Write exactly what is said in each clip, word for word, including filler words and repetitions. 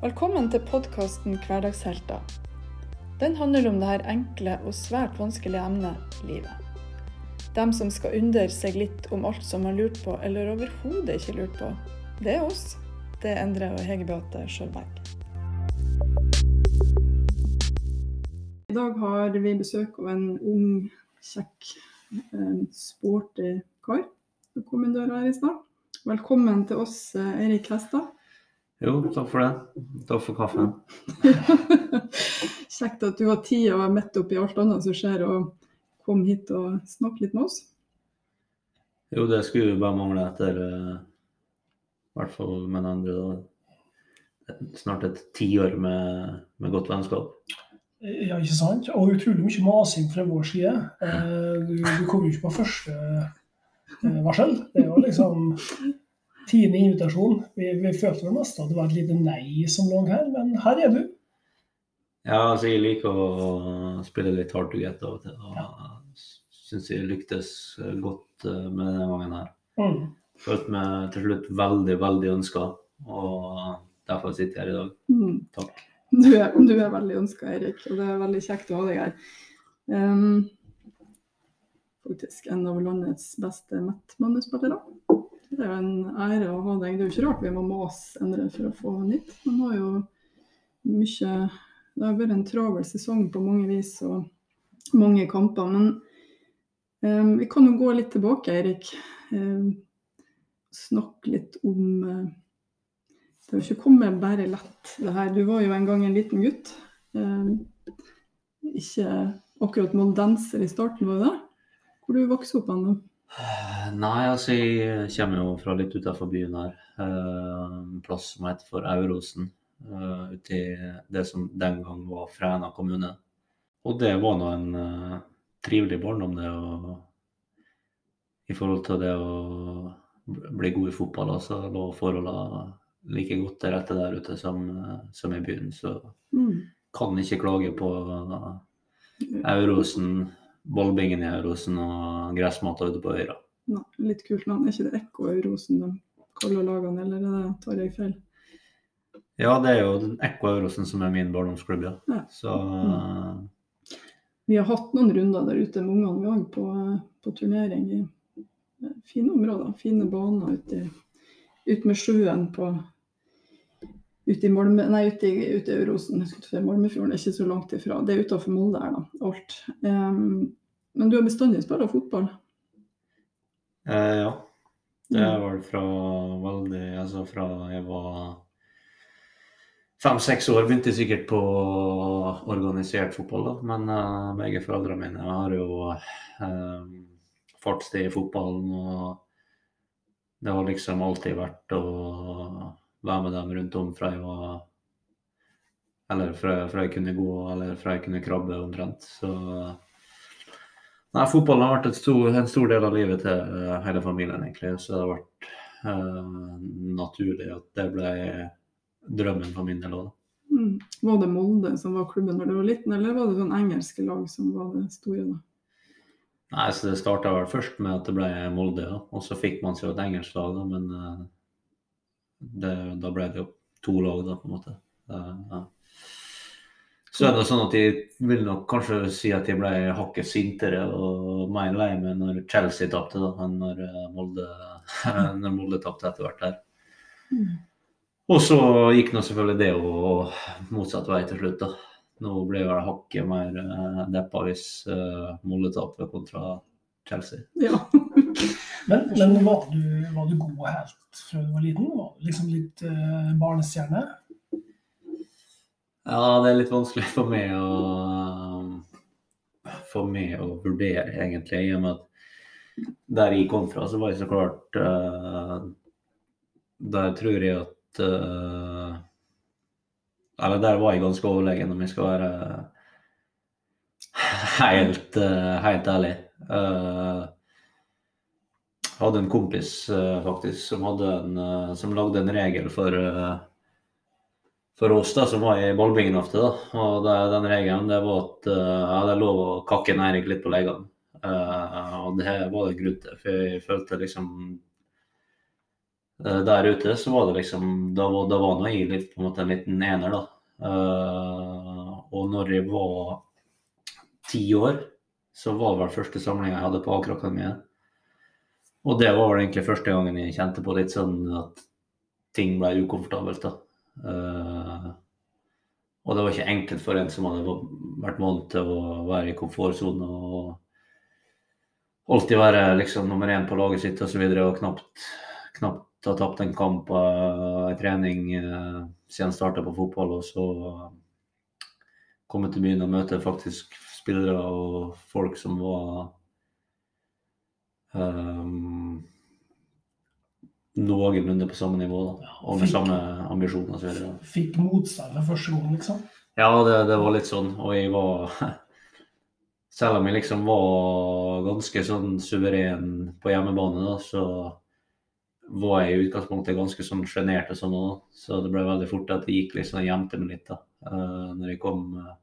Velkommen til podcasten Hverdagshelter. Den handler om det her enkle og svært vanskelige emnet, livet. Dem som skal undre seg litt om alt som har lurt på, eller overhodet ikke lurt på. Det er oss. Det er Endre og Hege Beate Sjølberg. I dag har vi besøk av en ung, kjekk, en sporty kar. Så kom inn døra her i start. Velkommen til oss, Eirik Hestad. Jo, takk for det. Takk for kaffen. Kjekt at du har tid og er midt opp i alt annet som skjer, og kom hit og snakke litt med oss. Jo, det skulle jo bare mangle etter, uh, i hvert fall med den andre, da. Snart et tiår med, med godt vennskap. Ja, ikke sant? Og utrolig mye masing fra vår side. Uh, du, du kom jo ikke på første uh, varsel. Det var liksom tiende invitasjon. Vi, vi følte det mest at det var et lite nei som lå her, men her er du. Ja, altså jeg liker å spille litt hard to get av og til, og ja. Synes jeg lyktes godt med denne gangen her. Mm. Følte meg til slutt veldig, veldig ønsket, og derfor sitter jeg her i dag. Mm. Takk. Du er, du er veldig ønsket, Eirik, og det er veldig kjekt å ha deg her. Um, faktisk en av landets beste Met-mannespillere. Det er jo en ære å ha deg. Det er jo ikke rart vi må mase Endre for å få nytt. Man har jo mye, det har vært en travel sesong på mange vis og mange kamper, men um, vi kan jo gå litt tilbake, Eirik. Um, snakke litt om, uh, det har jo ikke kommet bare lett det her. Du var jo en gang en liten gutt. Um, ikke akkurat moldenser i starten, var det det? Hvor du vokste opp an? Nei, altså jeg kommer jo fra litt utenfor byen her. Uh, en plass som heter for Aurosen. Uh, ute i det som den gang var Fræna kommune. Og det var nå en uh, trivelig barndom det, og i forhold til det å bli god i fotball, så lå forholdene like godt til rette der ute som, uh, som i byen, så mm. kan ikke klage på uh, Aurosen, bollbingen i Aurosen og gressmatta ute på Øyra. Nei, litt kult navn. Er ikke det Ekko Aurosen de kaller lagene, eller er det, tar jeg feil? Ja, det er jo Ekko Aurosen som er min barndomsklubb, ja. Ja. Så, mm. Vi har hatt noen runder der ute med ungene vi har på, på turnering i fine områder, fine baner ute, ut med sjøen på ute i Malmö, nei, ute i, ute i Aurosen, jeg skulle si Malmöfjorden, er ikke så langt ifra. Det er utenfor Molde her da, alt. Um, men du har bestandig spillet fotball? Eh, ja, det er vel fra veldig, altså fra jeg var fem-seks år, begynte jeg sikkert på organisert fotball da, men uh, begge foreldrene mine har jo uh, fartstid i fotballen, og det har liksom alltid vært å være med dem rundt om fra jeg var, eller fra, fra jeg kunne gå, eller fra jeg kunne krabbe omtrent. Så nei, fotballen har vært et stor, en stor del av livet til uh, hele familien egentlig, så det har vært uh, naturlig at det ble drømmen for min del også. Mm. Var det Molde som var klubben når du var liten, eller var det sånn engelske lag som var det store da? Nei, så det startet vel først med at det ble Molde, ja. Og så fikk man seg et engelsk lag da, men uh, Det, da ble det jo to lag da, på en måte. Uh, ja. Så er det sånn at jeg vil nok kanskje si at jeg ble hakket sintere og mer lei meg når Chelsea tappte da, enn når Molde, når Molde tappte etter hvert her. Mm. Og så gikk nå selvfølgelig det og motsatt vei til slutt da. Nå ble jeg hakket mer uh, deppa hvis uh, Molde tappte kontra Chelsea. Ja. Men, men var, du, var du god helt fra du var liten? Var du liksom litt uh, barnestjerne? Ja, det er litt vanskelig for meg å, for meg å vurdere egentlig, i og med at der jeg kom fra, så var jeg så klart, uh, der tror jeg at, uh, eller der var jeg ganske overlegen om jeg skal være helt, uh, helt ærlig. Uh, Jeg hadde en kompis uh, faktisk som, hadde en, uh, som lagde en regel for, uh, for oss da, som var i ballbingen ofte da. Og det, den regelen det var at uh, jeg hadde lov å kakke Eirik litt på leggene. Uh, og det var det grunn til, for jeg følte liksom eh, der ute, så var det liksom, da var, da var nå jeg litt, på en måte en liten ener da. Eh, og når jeg var ti år, så var det vel første samling jeg hadde på Aker-akademiet. Og det var vel egentlig første gangen jeg kjente på litt sånn at ting ble ukomfortabelt da. Eh, og det var ikke enkelt for en som hadde vært vant til å være i komfortzonen og alltid være liksom nummer én på laget sitt og så videre, og knapt, knapt ha tapt en kamp uh, i trening uh, siden jeg startet på fotball, og så uh, komme til byen og møte faktisk spillere og folk som var um, noenlunde på samme nivå da, og med Fikk- samme ambisjon og så videre. Fikk motstand med første gang, liksom. Ja, det, det var litt sånn, og jeg var, selv om jeg liksom var ganske sånn suveren på hjemmebane da, så var jeg i utgangspunktet ganske sånn genert og sånn også, så det ble veldig fort at jeg gikk liksom og gjemte meg litt da, uh, når jeg kom uh,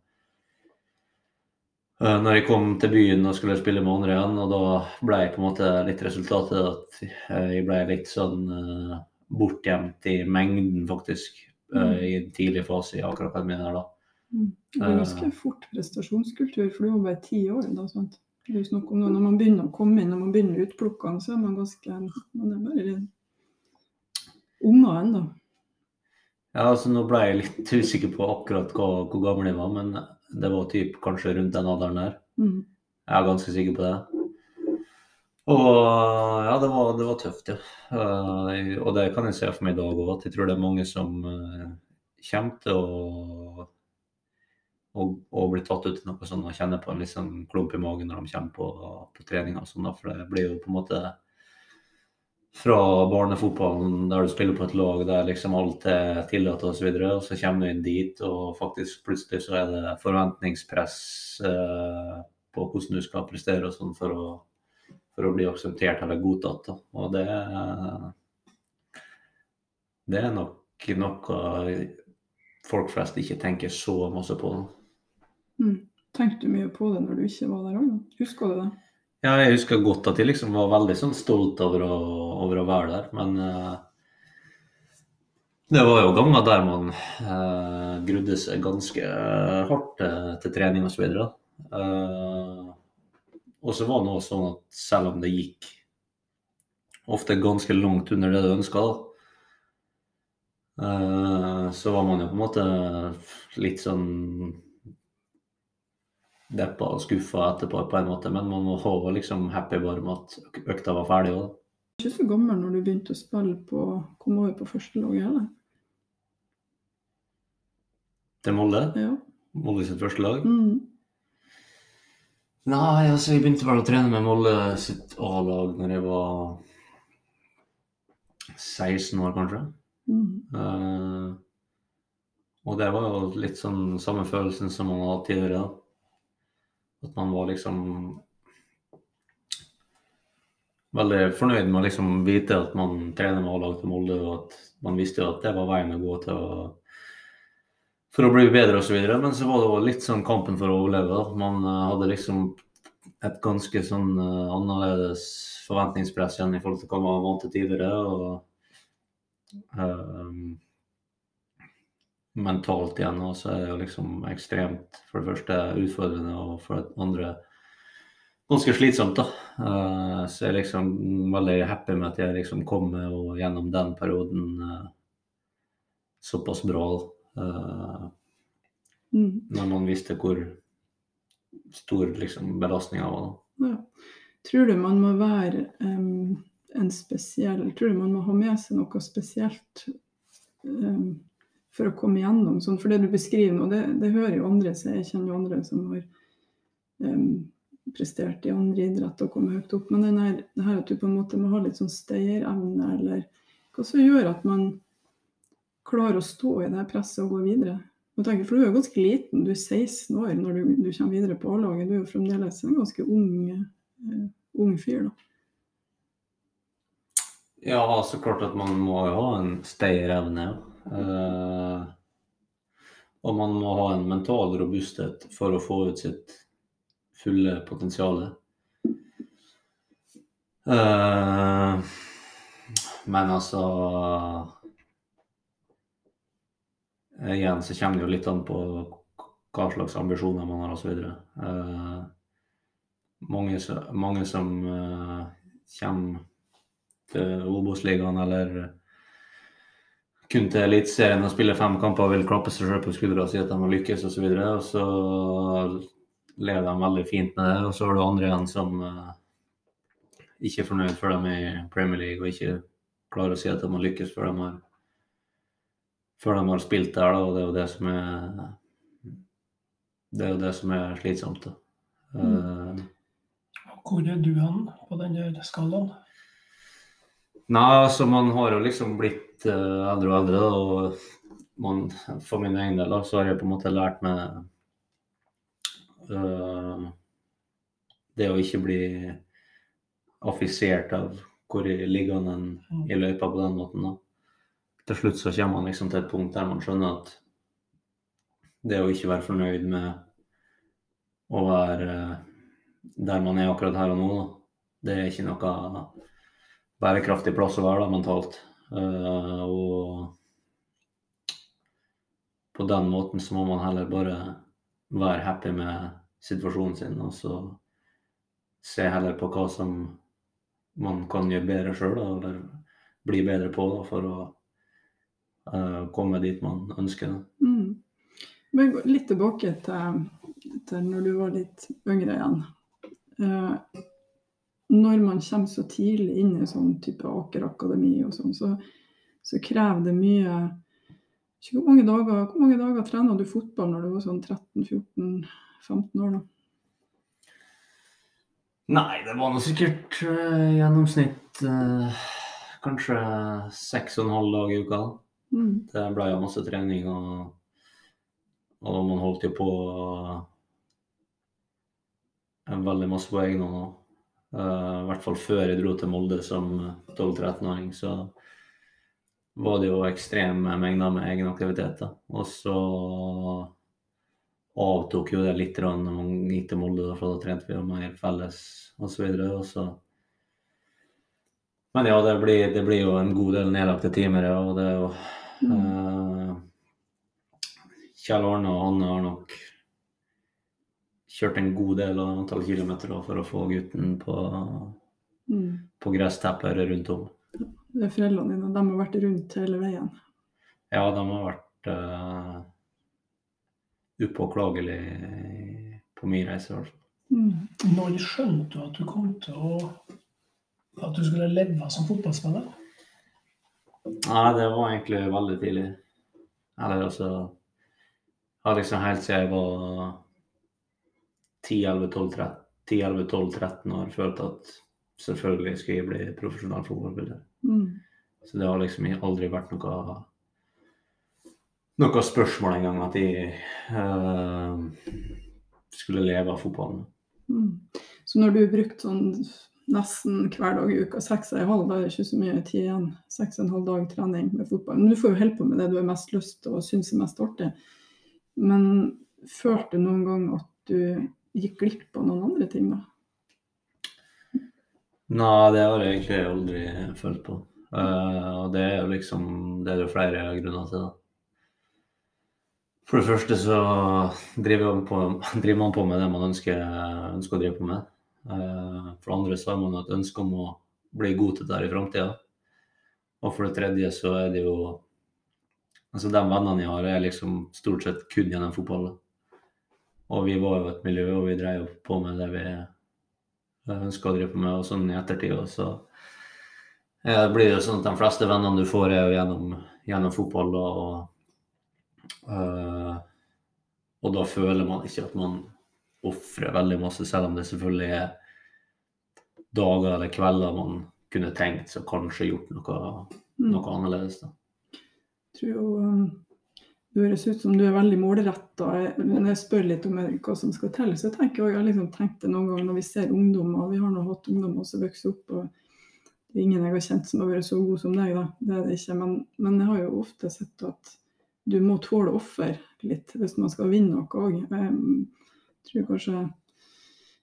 når jeg kom til byen og skulle spille med andre igjen, og da ble jeg på en måte litt resultatet at jeg ble litt sånn uh, bortgjemt i mengden faktisk, uh, i en tidlig fase i Aker-akademiet der da. Mm. Det er ganske fort prestasjonskultur, for du var bare ti år da, sant? Det er jo snakk om noe, når man begynner å komme inn, når man begynner utplukkene, så er man ganske, man er bare litt unge enda. Ja, altså nå ble jeg litt usikker på akkurat hva, hvor gammel jeg var, men det var typ kanskje rundt den alderen der. Mm. Jeg er ganske sikker på det. Og ja, det var, det var tøft, ja. Uh, og det kan jeg se for meg i dag også, at jeg tror det er mange som uh, kommer til å og, og blir tatt ut til noe sånn og kjenner på en litt sånn klump i magen når de kommer på, på trening og sånn da, for det blir jo på en måte fra barnefotballen der du spiller på et lag der liksom alt er tillatt og så videre, og så kommer du inn dit, og faktisk plutselig så er det forventningspress eh, på hvordan du skal prestere og sånn for å, for å bli akseptert eller godtatt da. Og det, det er nok noe folk flest ikke tenker så masse på. Mm. Tenkte du mye på det når du ikke var der også? Husker du det? Ja, jeg husker godt at jeg liksom var veldig sånn stolt over å, over å være der, men uh, det var jo ganger der man uh, grudde seg ganske uh, hardt uh, til trening og så videre. Uh, og så var det noe sånn at selv om det gikk ofte ganske langt under det du ønsket, uh, så var man jo på en måte litt sånn deppa og skuffa etterpå på en måte, men man var liksom happy bare med at økta var ferdig også. Du var ikke så gammel når du begynte å spille på, kom over på første laget, eller? Til Molde? Ja. Molde sitt første lag? Mm. Nei, altså jeg begynte vel å trene med Molde sitt A-lag når jeg var seksten år kanskje. Mm. Uh, og det var jo litt sånn samme følelsen som man hadde tidligere da. At man var liksom veldig fornøyd med å liksom vite at man trener med A-lag til Molde, og at man visste jo at det var veien å gå til å, for å bli bedre og så videre. Men så var det jo litt sånn kampen for å overleve da. Man uh, hadde liksom et ganske sånn uh, annerledes forventningspress igjen i forhold til hva man var vant til tidligere, og uh, mentalt igjen, og så er det jo liksom ekstremt, for det første utfordrende, og for det andre ganske slitsomt da. Uh, så jeg er liksom veldig happy med at jeg liksom kom med og gjennom den perioden uh, såpass bra uh, Mm. når man visste hvor stor liksom belastningen var da. Ja. Tror du man må være um, en spesiell, tror du man må ha med seg noe spesielt um, for å komme igjennom, sånn, for det du beskriver nå, det, det hører jo andre seg, jeg kjenner jo andre som har um, prestert i andre idrett og kommet høyt opp, men den her, det her at du på en måte må ha litt sånn stayerevne, eller hva som gjør at man klarer å stå i det her presset og gå videre. Jeg tenker, for du er jo ganske liten, du er seksten år når du, du kommer videre på A-laget, du er jo fremdeles en ganske ung, uh, ung fyr da. Ja, så klart at man må jo ha en stayerevne, ja. Uh, og man må ha en mental robusthet for å få ut sitt fulle potensiale. Uh, men altså igjen så kommer det jo litt an på hva slags ambisjoner man har og så videre. Uh, mange, mange som uh, kommer til Obos-ligaen eller kun til elitserien og spiller fem kamper og vil klappe seg selv på skuldra og si at de har lykkes og så videre, og så lever de veldig fint med det, og så har du andre igjen som uh, ikke er fornøyd før de er i Premier League og ikke klarer å si at de har lykkes før de har, før de har spilt der, da, og det er jo det som er det er jo det som er slitsomt. Da. Mm. Uh, Hvor er du hen på den der skalaen? Nei, altså man har jo liksom blitt uh, eldre og eldre, da, og man, for min egen del da, så har jeg på en måte lært meg uh, det å ikke bli affisert av hvor jeg ligger den i løypa på den måten. Da. Til slutt så kommer man liksom til et punkt der man skjønner at det å ikke være fornøyd med å være der man er akkurat her og nå, da. Det er ikke noe bærekraftig plass å være da, mentalt. Uh, og på den måten så må man heller bare være happy med situasjonen sin, og så se heller på hva som man kan gjøre bedre selv, da, eller bli bedre på da, for å uh, komme dit man ønsker. Da. Mm. Men litt tilbake til, til når du var litt yngre igjen. Eh, når man kommer så tidlig inn i sånn type Aker Akademi og sånn, så, så krever det mye. Hvor mange dager, hvor mange dager trener du fotball når du var sånn tretten fjorten femten år da? Nei, det var noe sikkert uh, gjennomsnitt uh, kanskje seks og en halv dag i uka. Mm. Det ble jo masse trening og Og man holdt jo på en veldig masse på egen hånd. Uh, I hvert fall før jeg dro til Molde som tolv-tretten-åring, så var det jo ekstreme mengder med egen aktivitet. Da. Og så avtok jo det litt når man gikk til Molde, for da trente vi jo mer felles og så videre. Og så... Men ja, det blir, det blir jo en god del nedlagte timer, ja, og det er jo... Uh, Kjell Arne og Hanne har nok kjørt en god del av antall kilometer for å få gutten på, mm. på gresstepper rundt om. Det er foreldrene dine, de har vært rundt hele veien? Ja, de har vært uh, upåklagelig på min reise. Mm. Når skjønte du at du kom til å at du skulle leve som fotballspiller? Nei, det var egentlig veldig tidlig. Eller altså... Jeg har liksom helt siden jeg var ti elleve tolv tretten år følt at selvfølgelig skal jeg bli profesjonell fotballspiller. Mm. Så det har liksom aldri vært noe, noe spørsmål en gang at jeg uh, skulle leve av fotballen. Mm. Så når du har brukt sånn nesten hver dag i uka, seks og en halv, da er det ikke så mye tid igjen, seks og en halv dag trening med fotball. Men du får jo holde på med det du har mest lyst til og synes er mest artig. Men følte du noen gang at du gikk glipp av noen andre ting da? Nei, det har jeg egentlig aldri følt på. Uh, og det er jo liksom, det er jo flere grunner til det. For det første så driver man på, driver man på med det man ønsker, ønsker å drive på med. Uh, for det andre så har man et ønske om å bli god til det her i fremtiden. Og for det tredje så er det jo altså de vennene jeg har er liksom stort sett kun gjennom fotball. Og vi var jo et miljø, og vi drev på med det vi ønsker å drive på med, og sånn i ettertid. Og så ja, det blir jo sånn at de fleste vennene du får er jo gjennom, gjennom fotball, og, uh, og da føler man ikke at man offrer veldig masse, selv om det selvfølgelig er dager eller kvelder man kunne tenkt så kanskje gjort noe, noe mm. annerledes da. Jeg tror jo um, det høres ut som du er veldig målrettet, men jeg spør litt om hva som skal til, så jeg tenker også, jeg har liksom tenkt det noen ganger når vi ser ungdom, og vi har nå hatt ungdom også vokst opp, og det er ingen jeg har kjent som har vært så god som deg da, det er det ikke, men, men jeg har jo ofte sett at du må tåle offer litt, hvis man skal vinne noe også. Jeg tror kanskje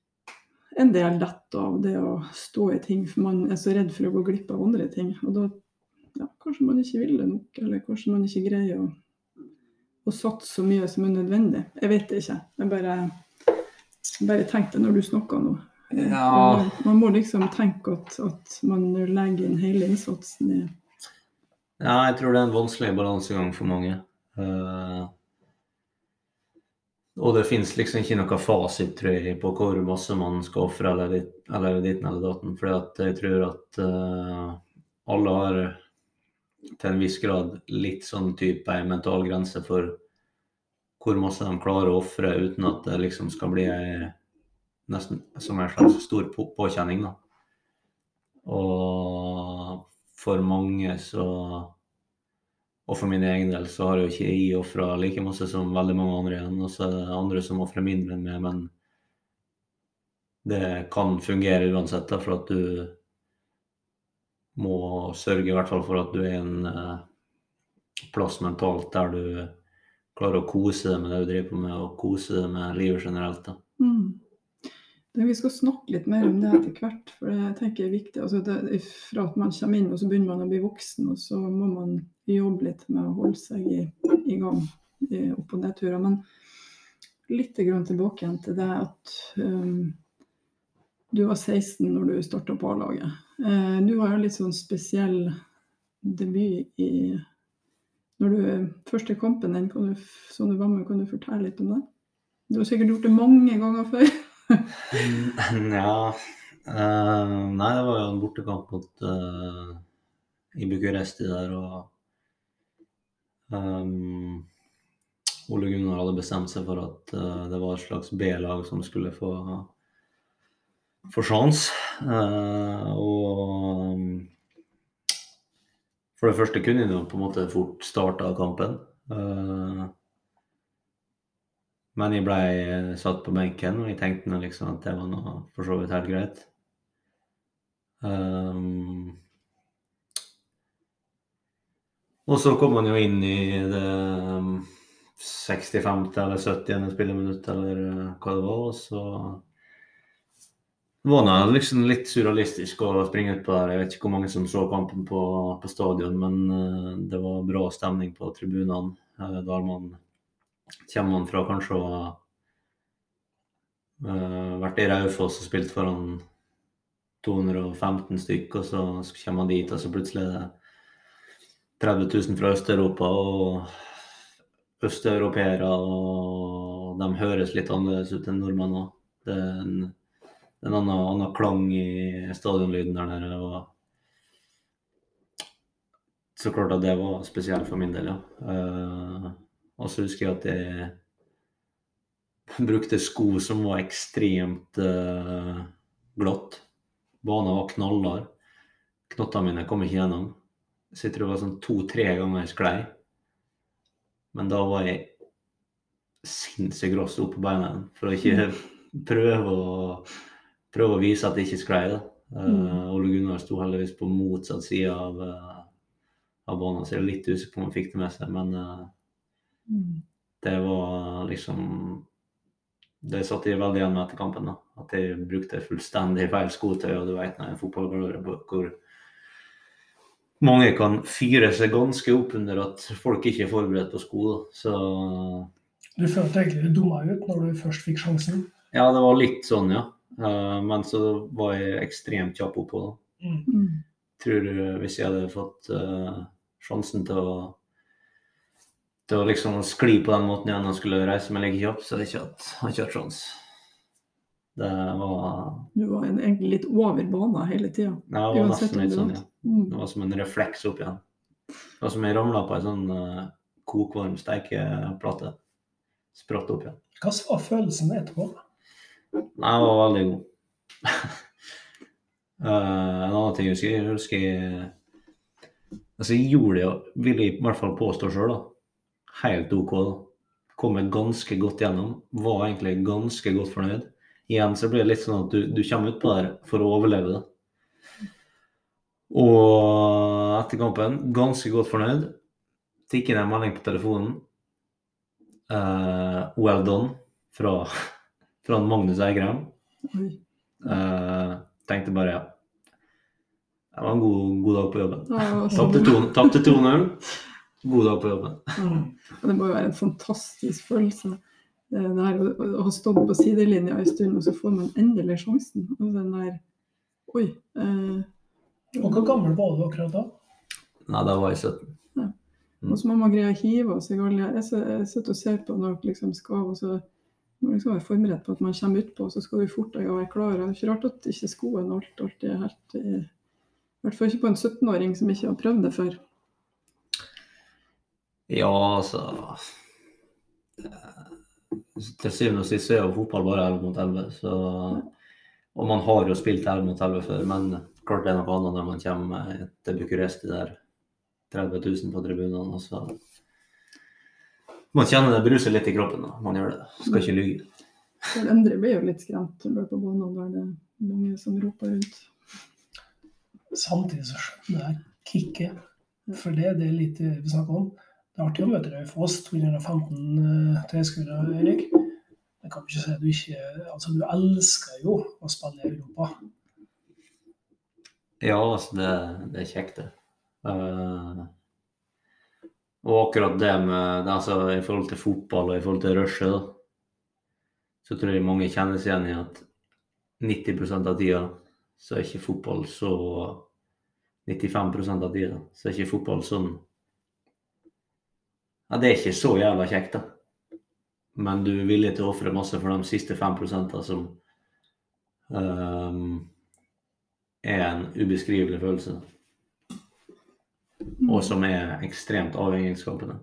en del lett av det å stå i ting, for man er så redd for å gå glipp av andre ting, og da ja, kanskje man ikke vil det nok, eller kanskje man ikke greier å, å satse så mye som er nødvendig. Jeg vet det ikke. Jeg bare, bare tenkte når du snakker nå. Ja. Man, man må liksom tenke at, at man legger inn hele innsatsen i. Ja, jeg tror det er en vanskelig balansegang for mange. Uh, og det finnes liksom ikke noe fasit, tror jeg, på hvor masse man skal offre eller dit, eller dit eller daten. For jeg tror at uh, alle har til en viss grad litt sånn type en mental grense for hvor masse de klarer å offre uten at det liksom skal bli en nesten som en slags stor på påkjenning da. Og for mange så, og for min egen del, så har jeg jo ikke jeg offret like masse som veldig mange andre igjen, og så er det andre som offrer mindre enn meg, men det kan fungere uansett da, for at du må sørge i hvert fall for at du er en eh, plass mentalt der du klarer å kose deg med det du driver på med, og kose deg med livet generelt da. Mm. Vi skal snakke litt mer om det etter hvert, for det tenker jeg er viktig. Altså det, fra at man kommer inn, og så begynner man å bli voksen, og så må man jobbe litt med å holde seg i, i gang i opp- og nedturer. Men litt grann tilbake igjen til det at um, du var seksten når du startet på A-laget. Uh, du har jo litt sånn spesiell debut i når du første kampen din, kan du, som du var med, kan du fortelle litt om det? Du har sikkert gjort det mange ganger før. Ja, uh, nei, det var jo en bortekamp mot uh, i Bucuresti der, og um, Ole Gunnar hadde bestemt seg for at uh, det var et slags B-lag som skulle få få sjans, uh, og um, for det første kunne jeg på en måte fort starte kampen. Uh, Men jeg ble satt på benken, og jeg tenkte liksom at det var noe for så vidt helt greit. Um, og så kom man jo inn i det sekstifemte eller syttiende spilleminutt, eller hva det var, og så var det liksom litt surrealistisk å springe ut på der. Jeg vet ikke hvor mange som så kampen på, på stadion, men uh, det var bra stemning på tribunene, uh, der man kommer man fra kanskje å ha uh, vært i Raufoss og spilt foran to hundre og femten stykk, og så kommer man dit, og så plutselig er det tretti tusen fra Øst-Europa, og østeuropeere, og de høres litt annerledes ut enn nordmenn også. Det er en, en annen, annen klang i stadionlyden der nede, og så klart at det var spesielt for min del, ja. Uh, Og så husker jeg at jeg brukte sko som var ekstremt uh, glatt. Banen var knallhard. Knottene mine kom ikke gjennom. Så jeg tror det var sånn to-tre ganger jeg sklei. Men da var jeg sinnssykt gross opp på beina for å ikke prøve å, prøve å vise at jeg ikke sklei. Da. Uh, Ole Gunnar sto heldigvis på motsatt side av, uh, av banen, så jeg er litt usikker på om han fikk det med seg, men uh, Mm. det var liksom det satt jeg veldig igjen med etter kampen da, at jeg brukte fullstendig feil skotøy, og du vet når jeg er fotballglad hvor mange kan fyre seg ganske opp under at folk ikke er forberedt på sko da. Så du følte egentlig du dummet ut når du først fikk sjansen? Ja, det var litt sånn, ja, uh, men så var jeg ekstremt kjapp opp på da. Mm. Tror du hvis jeg hadde fått uh, sjansen til å Det var liksom å skli på den måten igjen og skulle reise meg like kjapt, så jeg ikke hatt, har ikke hatt sjans. Det var... Du var en, egentlig litt over banen hele tiden. Ja, det var nesten litt sånn, ja. Det var som en refleks opp igjen. Det var som jeg ramlet på en sånn uh, kokvarm steikeplate. Spratt opp igjen. Hva var følelsen etterpå? Nei, det var veldig god. uh, en annen ting jeg husker, jeg husker jeg... Altså, jeg gjorde det, vil jeg i hvert fall påstå selv da. Helt ok da. Kom jeg ganske godt gjennom. Var egentlig ganske godt fornøyd. Igjen så blir det litt sånn at du, du kommer ut på der for å overleve det. Og etter kampen, ganske godt fornøyd. Tikk inn en melding på telefonen. Uh, well done. Fra, fra Magnus Eikrem. Uh, tenkte bare, ja. Det var en god, god dag på jobben. Ja, altså, Tapte to- Tapte to null. God dag på jobben. ja. Og det må jo være en fantastisk følelse. Det det her å, å ha stått på sidelinja en stund, og så får man endelig sjansen. Og den der, oi. Eh, Og hvor gammel var du akkurat da? Nei, da var jeg sytten. og så må man greie å hive av seg alle. Jeg s- jeg sitter og ser på når dere liksom skal, og så må man liksom være forberedt på at man kommer utpå, og så skal du fort deg å være klar. Det er ikke rart at ikke skoen alt, alltid er helt, eh, i hvert fall ikke på en sytten-åring som ikke har prøvd det før. Ja, altså eh, Til syvende og sist er jo fotball bare elleve mot elleve, så og man har jo spilt elleve mot elleve før, men klart det er noe annet når man kommer til Bucuresti der tretti tusen på tribunene, og så man kjenner det bruser litt i kroppen da, man gjør det, skal ikke lyge. For Endre blir jo litt skremt når du er på banen, der det er mange som roper rundt. Samtidig så skjønner jeg kicket, for det, det er litt det vi snakker om. Det er artig å møte deg for oss, to hundre og femten uh, tilskuere, Erik. Jeg kan ikke si at du ikke, altså du elsker jo å spille i Europa. Ja, altså det, det er kjekt det. Uh, og akkurat det med, det, altså i forhold til fotball og i forhold til rushet da, så tror jeg mange kjenner seg igjen i at nitti prosent av tida så er ikke fotball så, nittifem prosent av tida så er ikke fotball sånn, ja det er ikke så jævla kjekt da. Men du er villig til å offre masse for de siste fem prosentene som um, er en ubeskrivelig følelse. Og som er ekstremt avhengighetsskapende.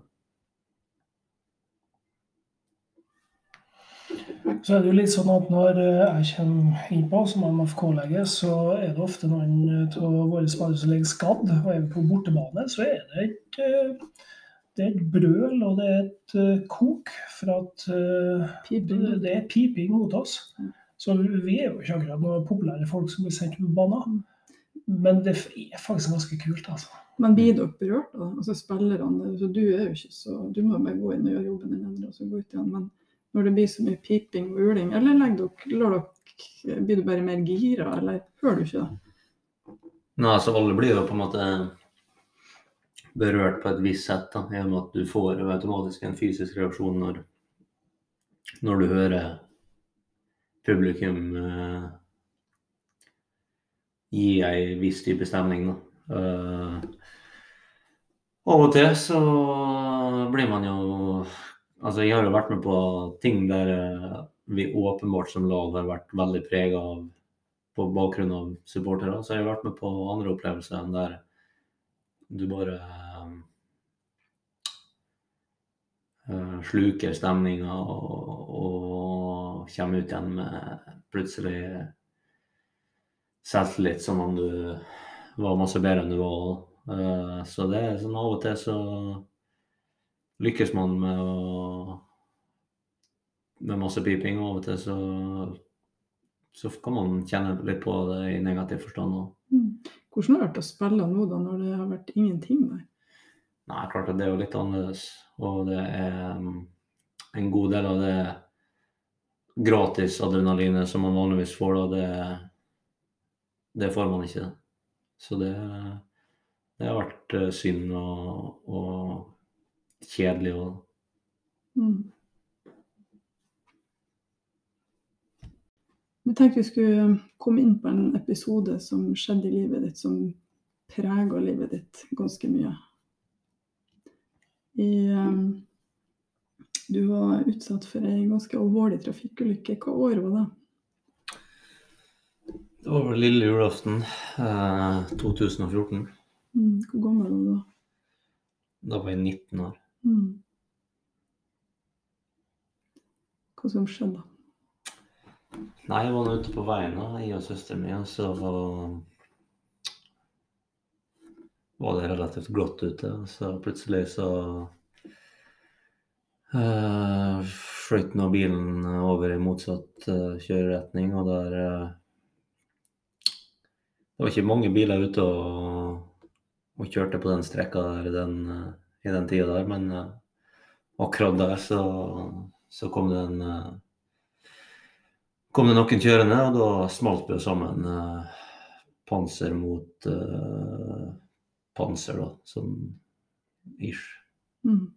Så er det jo litt sånn at når jeg kommer inn på som M F K-lege, så er det ofte noen av våre spillere som ligger skadd, og er vi på bortebane, så er det et, det er et brøl, og det er et kok, for at Piping. det er piping mot oss. Så vi er jo ikke akkurat noen populære folk som blir sendt på banen, men det er faktisk ganske kult, altså. Men blir dere berørt da? Altså spillerne, så du er jo ikke så, du må bare gå inn og gjøre jobben din endre, og så gå ut igjen, men når det blir så mye piping og uling, eller legger dere, lar dere, blir du bare mer gira, eller hører du ikke det? Nei, altså alle blir jo på en måte berørt på et visst sett da, i og med at du får automatisk en fysisk reaksjon når, når du hører publikum uh, gi en viss type stemning da. Uh, av og til så blir man jo, altså jeg har jo vært med på ting der uh, vi åpenbart som lag har vært veldig preget av på bakgrunn av supportere, så jeg har vært med på andre opplevelser enn der du bare uh, sluker stemningen og, og kommer ut igjen med plutselig selvtillit som om du var masse bedre enn du var. Uh, så det er sånn av og til så lykkes man med å med masse piping, og av og til så så kan man kjenne litt på det i negativ forstand også. Mm. Hvordan har det vært å spille nå da, når det har vært ingenting der? Nei, klart at det er jo litt annerledes, og det er um, en god del av det gratis adrenalinet som man vanligvis får da, det, det får man ikke. Så det, det har vært uh, synd og, og kjedelig. Og... Mm. Jeg tenkte vi skulle komme inn på en episode som skjedde i livet ditt, som preget livet ditt ganske mye. I, um, du var utsatt for en ganske alvorlig trafikkulykke. Hva år var det? Det var vel lille julaften, eh, to tusen og fjorten. Mm, hvor gammel var du da? Da var jeg nitten år. Mm. Hva som skjedde da? Nei, jeg var nå ute på veien da, jeg og søster min, og så var det relativt glott ute, og så plutselig så uh, fløyt nå bilen over i motsatt uh, kjøreretning, og der uh, det var ikke mange biler ute og, og kjørte på den strekka der den, uh, i den tida der, men uh, akkurat der så, så kom det en uh, kom det noen kjørende, og da smalt vi sammen uh, panser mot uh, panser da, sånn ish. Mm.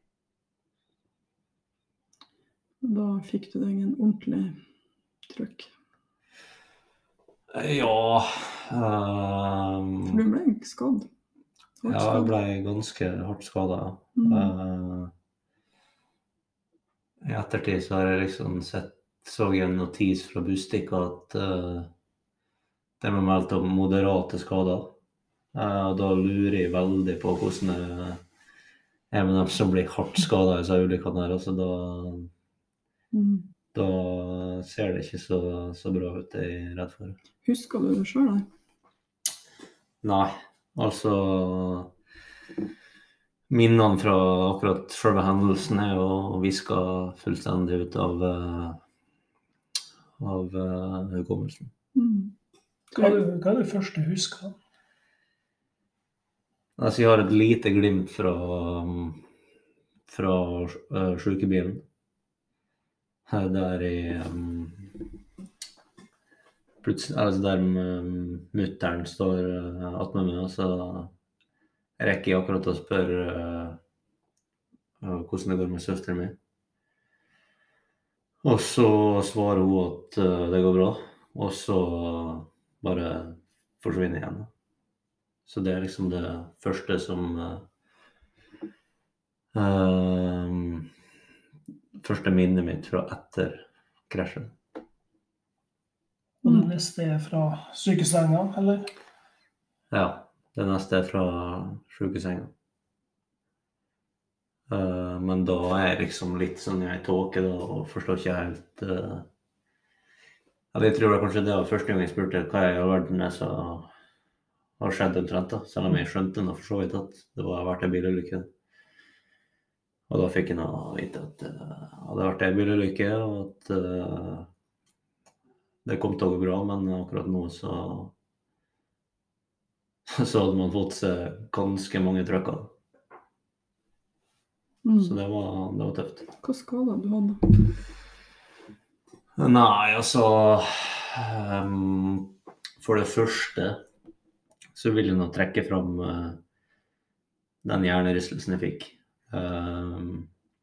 Da fikk du deg en ordentlig trøkk. Ja, For um, du ble skadd. Hardt ja, jeg skadd. ble ganske hardt skadet. Mm. Uh, I ettertid så har jeg liksom sett, så jeg en notis fra Bustika at uh, de har meldt om moderate skader. Uh, og da lurer jeg veldig på hvordan det er med dem som blir hardt skadet i disse ulykkene her. Altså da, Mm. da ser det ikke så, så bra ut, jeg er redd for. Husker du det selv da? Nei, altså minnene fra akkurat selve hendelsen er jo visket fullstendig ut av, uh, av uh, hukommelsen. Mm. Hva er det, hva er det første du husker? Altså, jeg har et lite glimt fra, um, fra uh, sykebilen. Her der i um, plutselig, altså der um, mutteren står uh, attmed meg, og så rekker jeg akkurat å spørre uh, uh, hvordan det går med søsteren min. Og så svarer hun at uh, det går bra, og så bare forsvinner igjen. Så det er liksom det første som uh, uh, første minnet mitt fra etter krasjen. Og det neste er fra sykesenga, eller? Ja, det neste er fra sykesenga. Uh, men da er jeg liksom litt sånn i tåke da, og forstår ikke helt uh, jeg tror det kanskje det var første gang jeg spurte hva i all verden er så har skjedd omtrent da, selv om jeg skjønte nå for så vidt at det var vært en bilulykke. Og da fikk jeg nå vite at det uh, hadde vært en bilulykke, og at uh, det kom til å gå bra, men akkurat nå så så hadde man fått seg ganske mange trøkker. Mm. Så det var, det var tøft. Hva skader du hadde? Nei, altså um, for det første så vil jeg nå trekke fram uh, den hjernerystelsen jeg fikk. Um,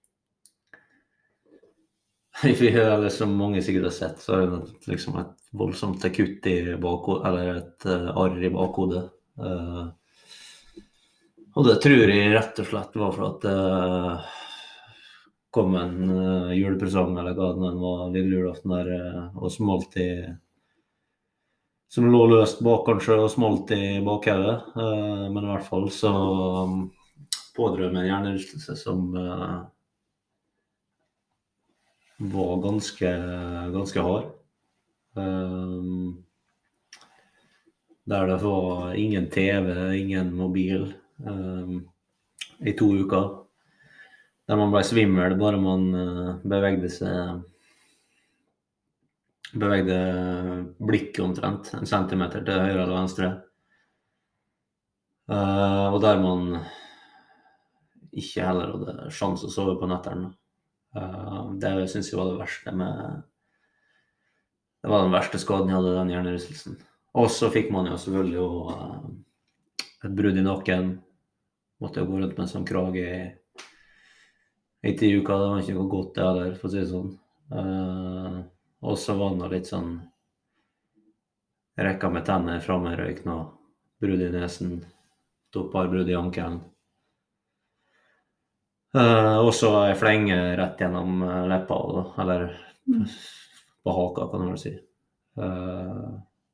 eller som mange sikkert har sett, så er det liksom et voldsomt kutt i bakhodet, eller et uh, arr i bakhodet. Uh, og det tror jeg rett og slett var for at det uh, kom en uh, julepresang, eller hva det var, lille julaften der, uh, og smalt i, som lå løst bak kanskje, og smalt i bakhodet. Uh, men i hvert fall så um, pådrøm en hjernerystelse som uh, var ganske, ganske hard. Um, der det var ingen T V, ingen mobil um, i to uker. Der man ble svimmel, bare man uh, bevegde seg, bevegde blikket omtrent en centimeter til høyre eller venstre. Uh, og der man ikke heller hadde sjans å sove på netterne. Uh, det synes jeg var det verste med det var den verste skaden jeg hadde, den hjernerystelsen. Og så fikk man jo selvfølgelig jo, uh, et brudd i nakken. Måtte jo gå rundt med en sånn krage i, i ti uker. Det var ikke noe godt det heller, for å si det sånn. Uh, og så var det litt sånn rekka med tenner fremme i røyk nå. Brudd i nesen, tok par brudd i ankelen. Uh, og så en flenge rett gjennom uh, leppa, eller mm. på haka, kan man si. Uh,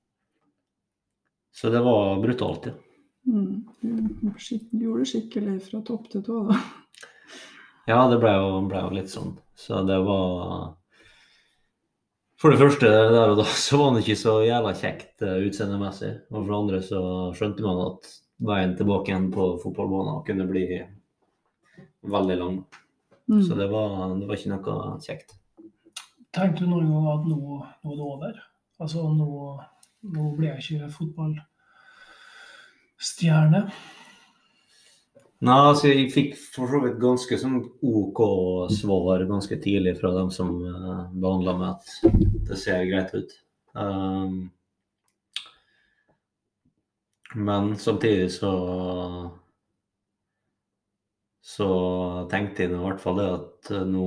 så det var brutalt, ja. Mm. Du gjorde det skikkelig fra topp til tå, da. Ja, det ble jo, ble jo litt sånn. Så det var... For det første, der og da, så var det ikke så jævla kjekt uh, utseendemessig. Og for det andre så skjønte man at veien tilbake igjen på fotballbanen kunne bli veldig lang. Mm. Så det var, det var ikke noe kjekt. Tenkte du noen gang at nå, nå er det over? Altså, nå, nå ble jeg ikke fotballstjerne? Nei, altså jeg fikk for så vidt ganske sånn OK svar ganske tidlig fra dem som uh, behandlet meg at det ser greit ut. Um, Men samtidig så så tenkte jeg i hvert fall det at nå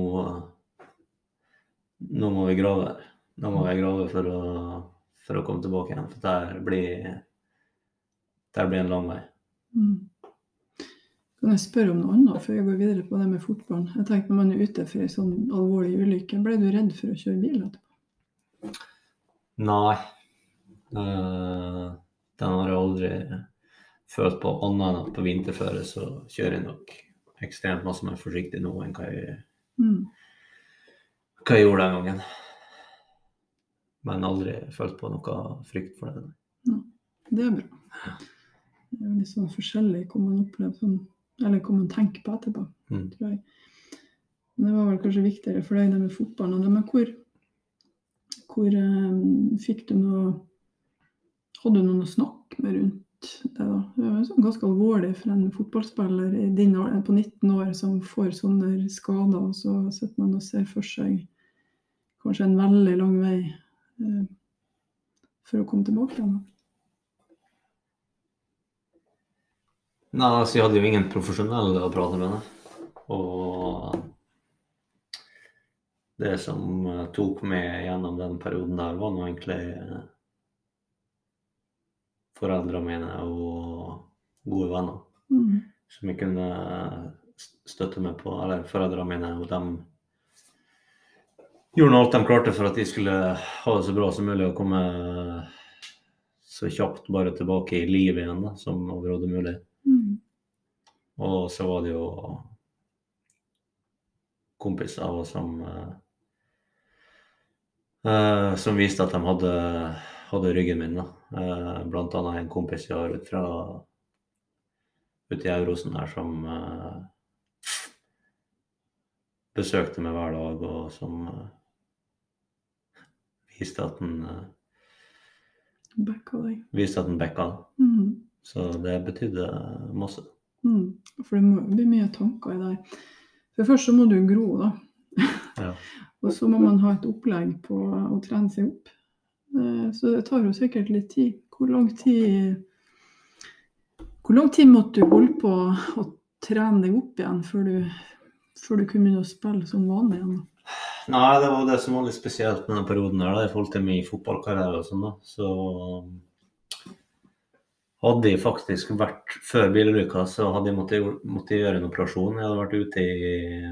nå må vi grave her. Nå må vi grave for å, for å komme tilbake igjen, for det blir, det blir en lang vei. Mm. Kan jeg spørre om noe annet før jeg går videre på det med fotballen? Jeg tenkte når man er ute for en sånn alvorlig ulykke, ble du redd for å kjøre bil etterpå? Nei. Uh, den har jeg aldri følt på annet enn at på vinterføre så kjører jeg nok ekstremt masse mer forsiktig nå enn hva jeg, Mm. hva jeg gjorde den gangen. Men aldri følt på noe frykt for det. Ja, det er bra. Det er litt sånn forskjellig hva man opplever sånn, eller hva man tenker på etterpå, Mm. tror jeg. Men det var vel kanskje viktigere for deg det med fotballen. Men hvor, hvor eh, fikk du noe, hadde du noen å snakke med rundt det da? Det var jo sånn ganske alvorlig for en fotballspiller i din år, på nitten år som får sånne skader, og så sitter man og ser for seg kanskje en veldig lang vei eh, for å komme tilbake igjen. Nei, altså jeg hadde jo ingen profesjonelle å prate med, og det som eh, tok meg gjennom den perioden der var nå egentlig eh, foreldre mine og gode venner Mm. som jeg kunne støtte meg på, eller foreldre mine, og de gjorde alt de klarte for at de skulle ha det så bra som mulig og komme så kjapt bare tilbake i livet igjen da, som overhodet mulig. Mm. Og så var det jo kompiser av oss som uh, som viste at de hadde, hadde ryggen min da. Uh, blant annet en kompis jeg har ut fra ute i Eurosen her som uh, besøkte meg hver dag og som uh, viste at den uh, Backa deg. viste at den bekka. Mm. Så det betydde masse. Mm. For det må bli mye tanker i deg. For først så må du gro da. Ja. Og så må man ha et opplegg på å trene seg opp. Eh, Så det tar jo sikkert litt tid. Hvor lang tid, hvor lang tid måtte du holde på å trene deg opp igjen før du, før du kunne begynne å spille som vanlig igjen? da? Nei, det var det som var litt spesielt med den perioden her, da, i forhold til min fotballkarriere og sånn da. Så hadde jeg faktisk vært, før bilulykka, så hadde jeg måttet, måttet gjøre en operasjon. Jeg hadde vært ute i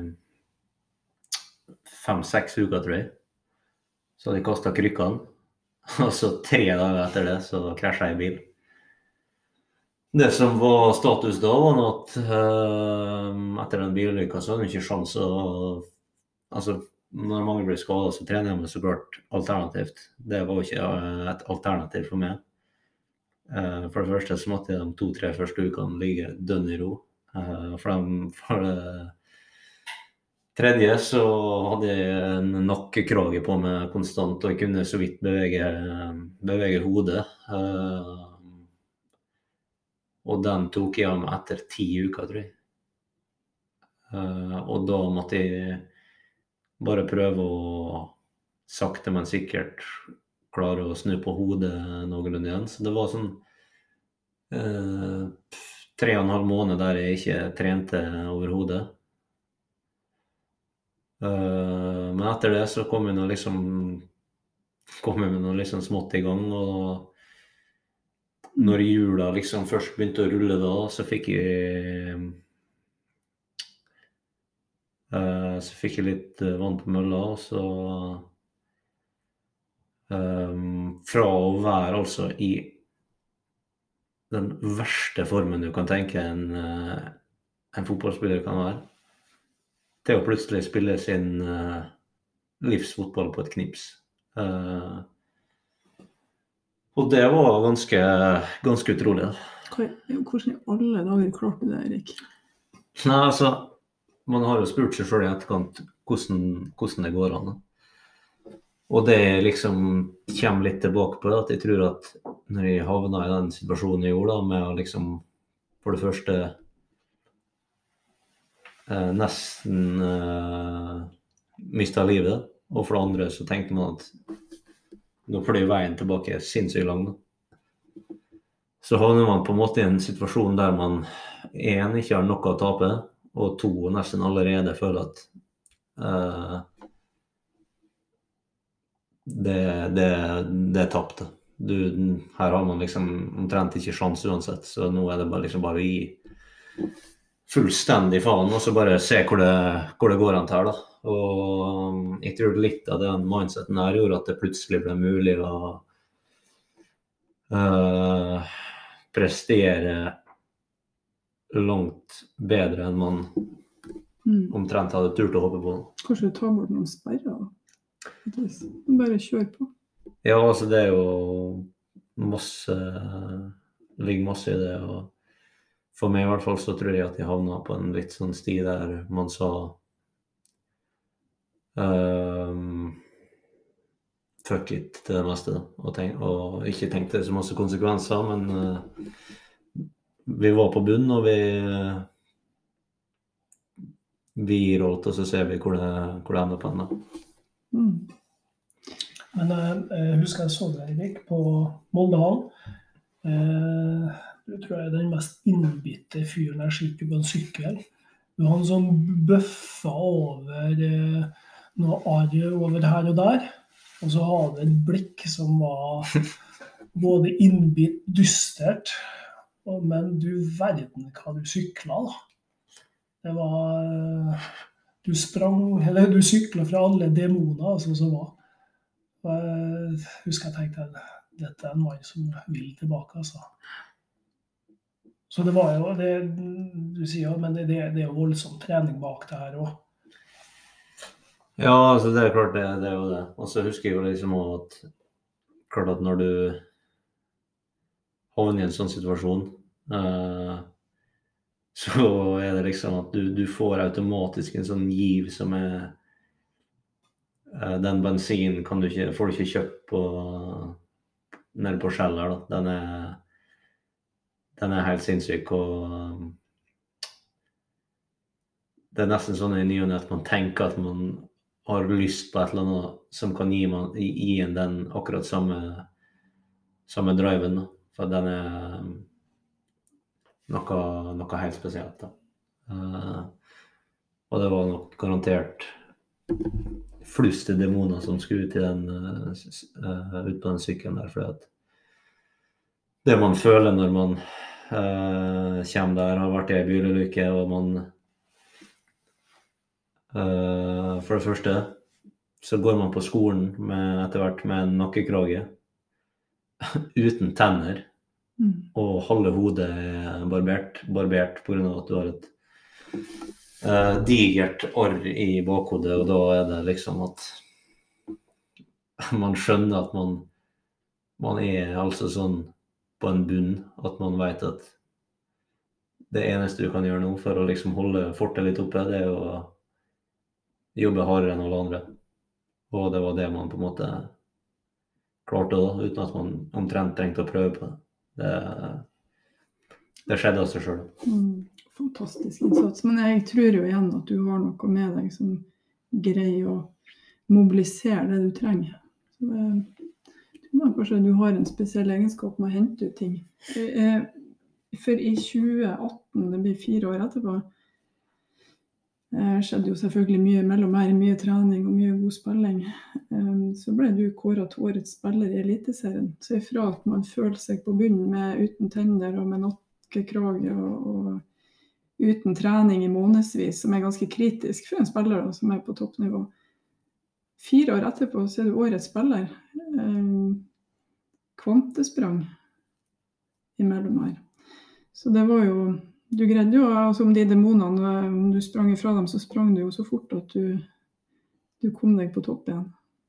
fem-seks uker, tror jeg. Så hadde jeg kastet krykkene, og så tre dager etter det så krasjet jeg i bil. Det som var status da var nå at uh, etter den bilulykka så hadde jeg ikke sjans å, altså når mange blir skadet så trener jeg meg så klart alternativt. Det var jo ikke uh, et alternativ for meg. Uh, for det første så måtte jeg de to-tre første ukene ligge dønn i ro. Uh, for, de, for det tredje så hadde jeg en nakkekrage på meg konstant, og jeg kunne så vidt bevege, bevege hodet. Uh, og den tok jeg om etter ti uker, tror jeg. Uh, og da måtte jeg bare prøve å sakte, men sikkert klare å snu på hodet noenlunde igjen. Så det var sånn uh, tre og en halv måned der jeg ikke trente overhodet. Uh, men etter det så kom jeg nå liksom, kom jeg nå liksom smått i gang, og når hjula liksom først begynte å rulle da, så fikk jeg uh, så fikk jeg litt uh, vann på mølla, og så um, fra å være altså i den verste formen du kan tenke en, uh, en fotballspiller kan være, til å plutselig spille sin uh, livsfotball på et knips. Uh, og det var ganske, ganske utrolig. Hva, hvordan i alle dager klarte du det, Erik? Nei, altså, man har jo spurt seg selv i etterkant hvordan, hvordan det går an. Og det liksom kommer litt tilbake på det, at jeg tror at når jeg havnet i den situasjonen jeg gjorde, med å liksom, for det første, eh, nesten eh, mistet livet, og for det andre så tenkte man at nå blir veien tilbake sinnssykt lang. så havner man på en måte i en situasjon der man en, ikke har noe å tape, og to, nesten allerede føler at uh, det, det, det er tapt. Du, her har man liksom omtrent ikke sjans uansett, så nå er det bare, liksom bare å gi fullstendig faen, og så bare se hvor det, hvor det går an til her da. Og jeg tror litt av den mindseten her gjorde at det plutselig ble mulig å uh, prestere langt bedre enn man mm. omtrent hadde turt å håpe på. Kanskje du tar bort noen sperrer? Bare kjør på. Ja, altså det er jo masse, ligger masse i det, og for meg i hvert fall så tror jeg at jeg havnet på en litt sånn sti der man sa um, fuck it til det meste da, og, tenk, og ikke tenkte så masse konsekvenser, men uh, vi var på bunn, og vi vi råd, og så ser vi hvor det, hvor det ender på enda. Mm. Men jeg husker jeg så deg, Erik, på Moldehall. Eh, du tror jeg er den mest innbitte fyren jeg skikker på en sykkel. Du har en sånn bøffa over eh, noe arr over her og der, og så har du et blikk som var både innbitt, dystert, men du verden hva du sykla da. Det var, du sprang, eller du sykla fra alle demoner altså, som var. Og jeg husker jeg tenkte, dette er en mann som vil tilbake, altså. Så det var jo, det, du sier, men det, det, det er jo voldsom trening bak det her også. Ja, altså det er klart det, det er jo det. Og så husker jeg jo liksom at, klart at når du havner i en sånn situasjon, uh, så er det liksom at du, du får automatisk en sånn giv som er uh, den bensin kan du ikke, får du ikke kjøpt på nede på Shell her da. Den er, den er helt sinnssyk, og um, det er nesten sånn i ny og ne at man tenker at man har lyst på et eller annet som kan gi, man, gi en den akkurat samme, samme driven da. For den er um, Noe, noe helt spesielt da. Uh, og det var nok garantert flust til demoner som skulle ut, i den, uh, ut på den sykkelen der, fordi at det man føler når man uh, kommer der, har vært i en bilulykke, og man uh, for det første så går man på skolen med, etter hvert med en nakkekrage uten tenner. Mm. Og halve hodet er barbert, barbert på grunn av at du har et uh, digert arr i bakhodet, og da er det liksom at man skjønner at man, man er altså sånn på en bunn, at man vet at det eneste du kan gjøre nå for å liksom holde fortet litt oppe, det er å jobbe hardere enn alle andre. Og det var det man på en måte klarte da, uten at man omtrent trengte å prøve på det. Det, det skjedde av seg selv. Mm, fantastisk innsats. Men jeg tror jo igjen at du har noe med deg som greier å mobilisere det du trenger. Så det, man, kanskje du har en spesiell egenskap med å hente ut ting. For i tjue atten, det blir fire år etterpå, skjedde jo selvfølgelig mye mellom her, mye trening og mye god spilling. Så ble du kåret til årets spiller i Eliteserien. Så ifra at man føler seg på bunnen med uten tenner og med nakkekrage og, og uten trening i månedsvis, som er ganske kritisk for en spiller da, som er på toppnivå. Fire år etterpå så er du årets spiller. Kvantesprang imellom her. Så det var jo... Du greide jo, altså om de demonene, om du sprang ifra dem, så sprang du jo så fort at du, du kom deg på topp igjen.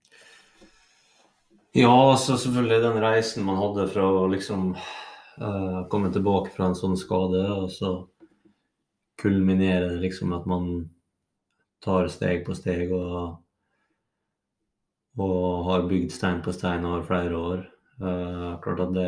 Ja, så selvfølgelig den reisen man hadde fra å liksom uh, komme tilbake fra en sånn skade, og så kulminere det liksom at man tar steg på steg og, og har bygd stein på stein over flere år. Uh, klart at det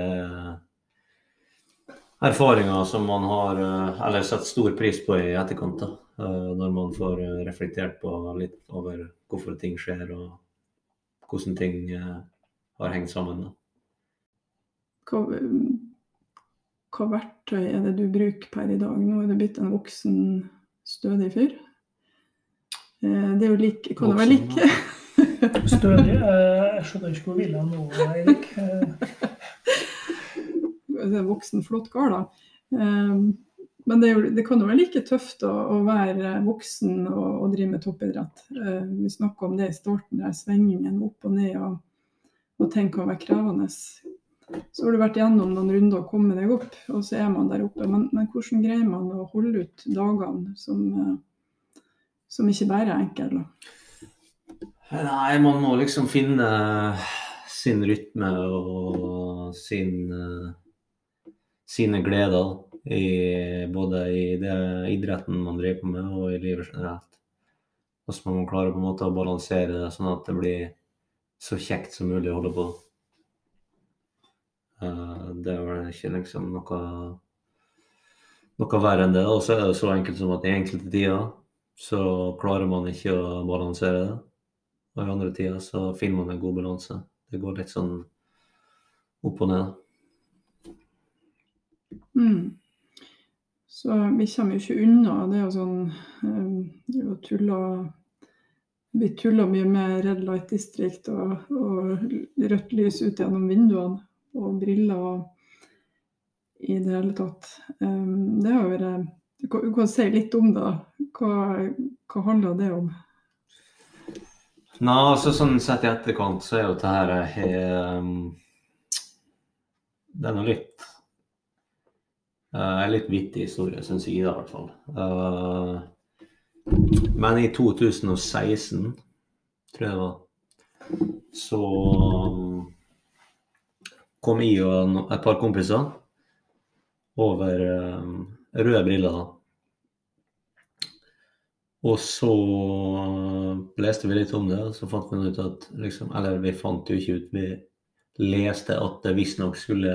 erfaringer som man har, eller sett stor pris på i etterkant da, når man får reflektert på litt over hvorfor ting skjer og hvordan ting har hengt sammen da. Hva, hva verktøy er det du bruker per i dag? Nå er du blitt en voksen, stødig fyr. Eh, det er jo like, kan det være like? Stødig? Eh, jeg skjønner ikke hvor vil jeg nå, Eirik. Eh, Det er en voksen, flott kar da. Eh, men det, er jo, det kan jo være like tøft å, å være voksen og, og drive med toppidrett. Eh, vi snakket om det i starten, der svengingen opp og ned, og, og ting kan være krevende. Så har du vært gjennom noen runder og kommet deg opp, og så er man der oppe. Men, men hvordan greier man å holde ut dagene som, eh, som ikke bare er enkelt? Nei, man må liksom finne sin rytme og sin, sine gleder i, både i det idretten man driver på med og i livet generelt. Og så må man klare på en måte å balansere det sånn at det blir så kjekt som mulig å holde på. Uh, det er vel ikke liksom noe, noe verre enn det. Og så er det så enkelt som at i enkelte tider så klarer man ikke å balansere det. Og i andre tider så finner man en god balanse. Det går litt sånn opp og ned. Mm. Så vi kommer jo ikke unna. Det er jo sånn, um, det er jo tullet, vi tuller mye med Red Light District og, og rødt lys ut gjennom vinduene og briller og i det hele tatt. Um, det har jo vært, du kan, du kan si litt om det. Hva, hva handler det om? Nei, altså sånn sett i etterkant så er jo det her um, det er noe litt uh, litt vittig historie, synes jeg i hvert fall. Uh, men i to tusen og seksten, tror jeg det var, så um, kom jeg og et par kompiser over um, røde briller da. Og så leste vi litt om det, og så fant vi ut at, liksom, eller vi fant jo ikke ut, vi leste at det visstnok skulle,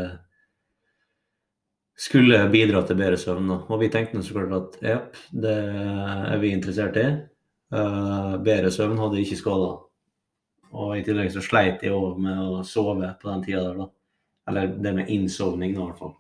skulle bidra til bedre søvn. Da. Og vi tenkte så klart at, ja, det er vi interessert i. Uh, bedre søvn hadde ikke skadet. Og i tillegg så sleit jeg over med å sove på den tiden der da. Eller det med innsovning da, i hvert fall.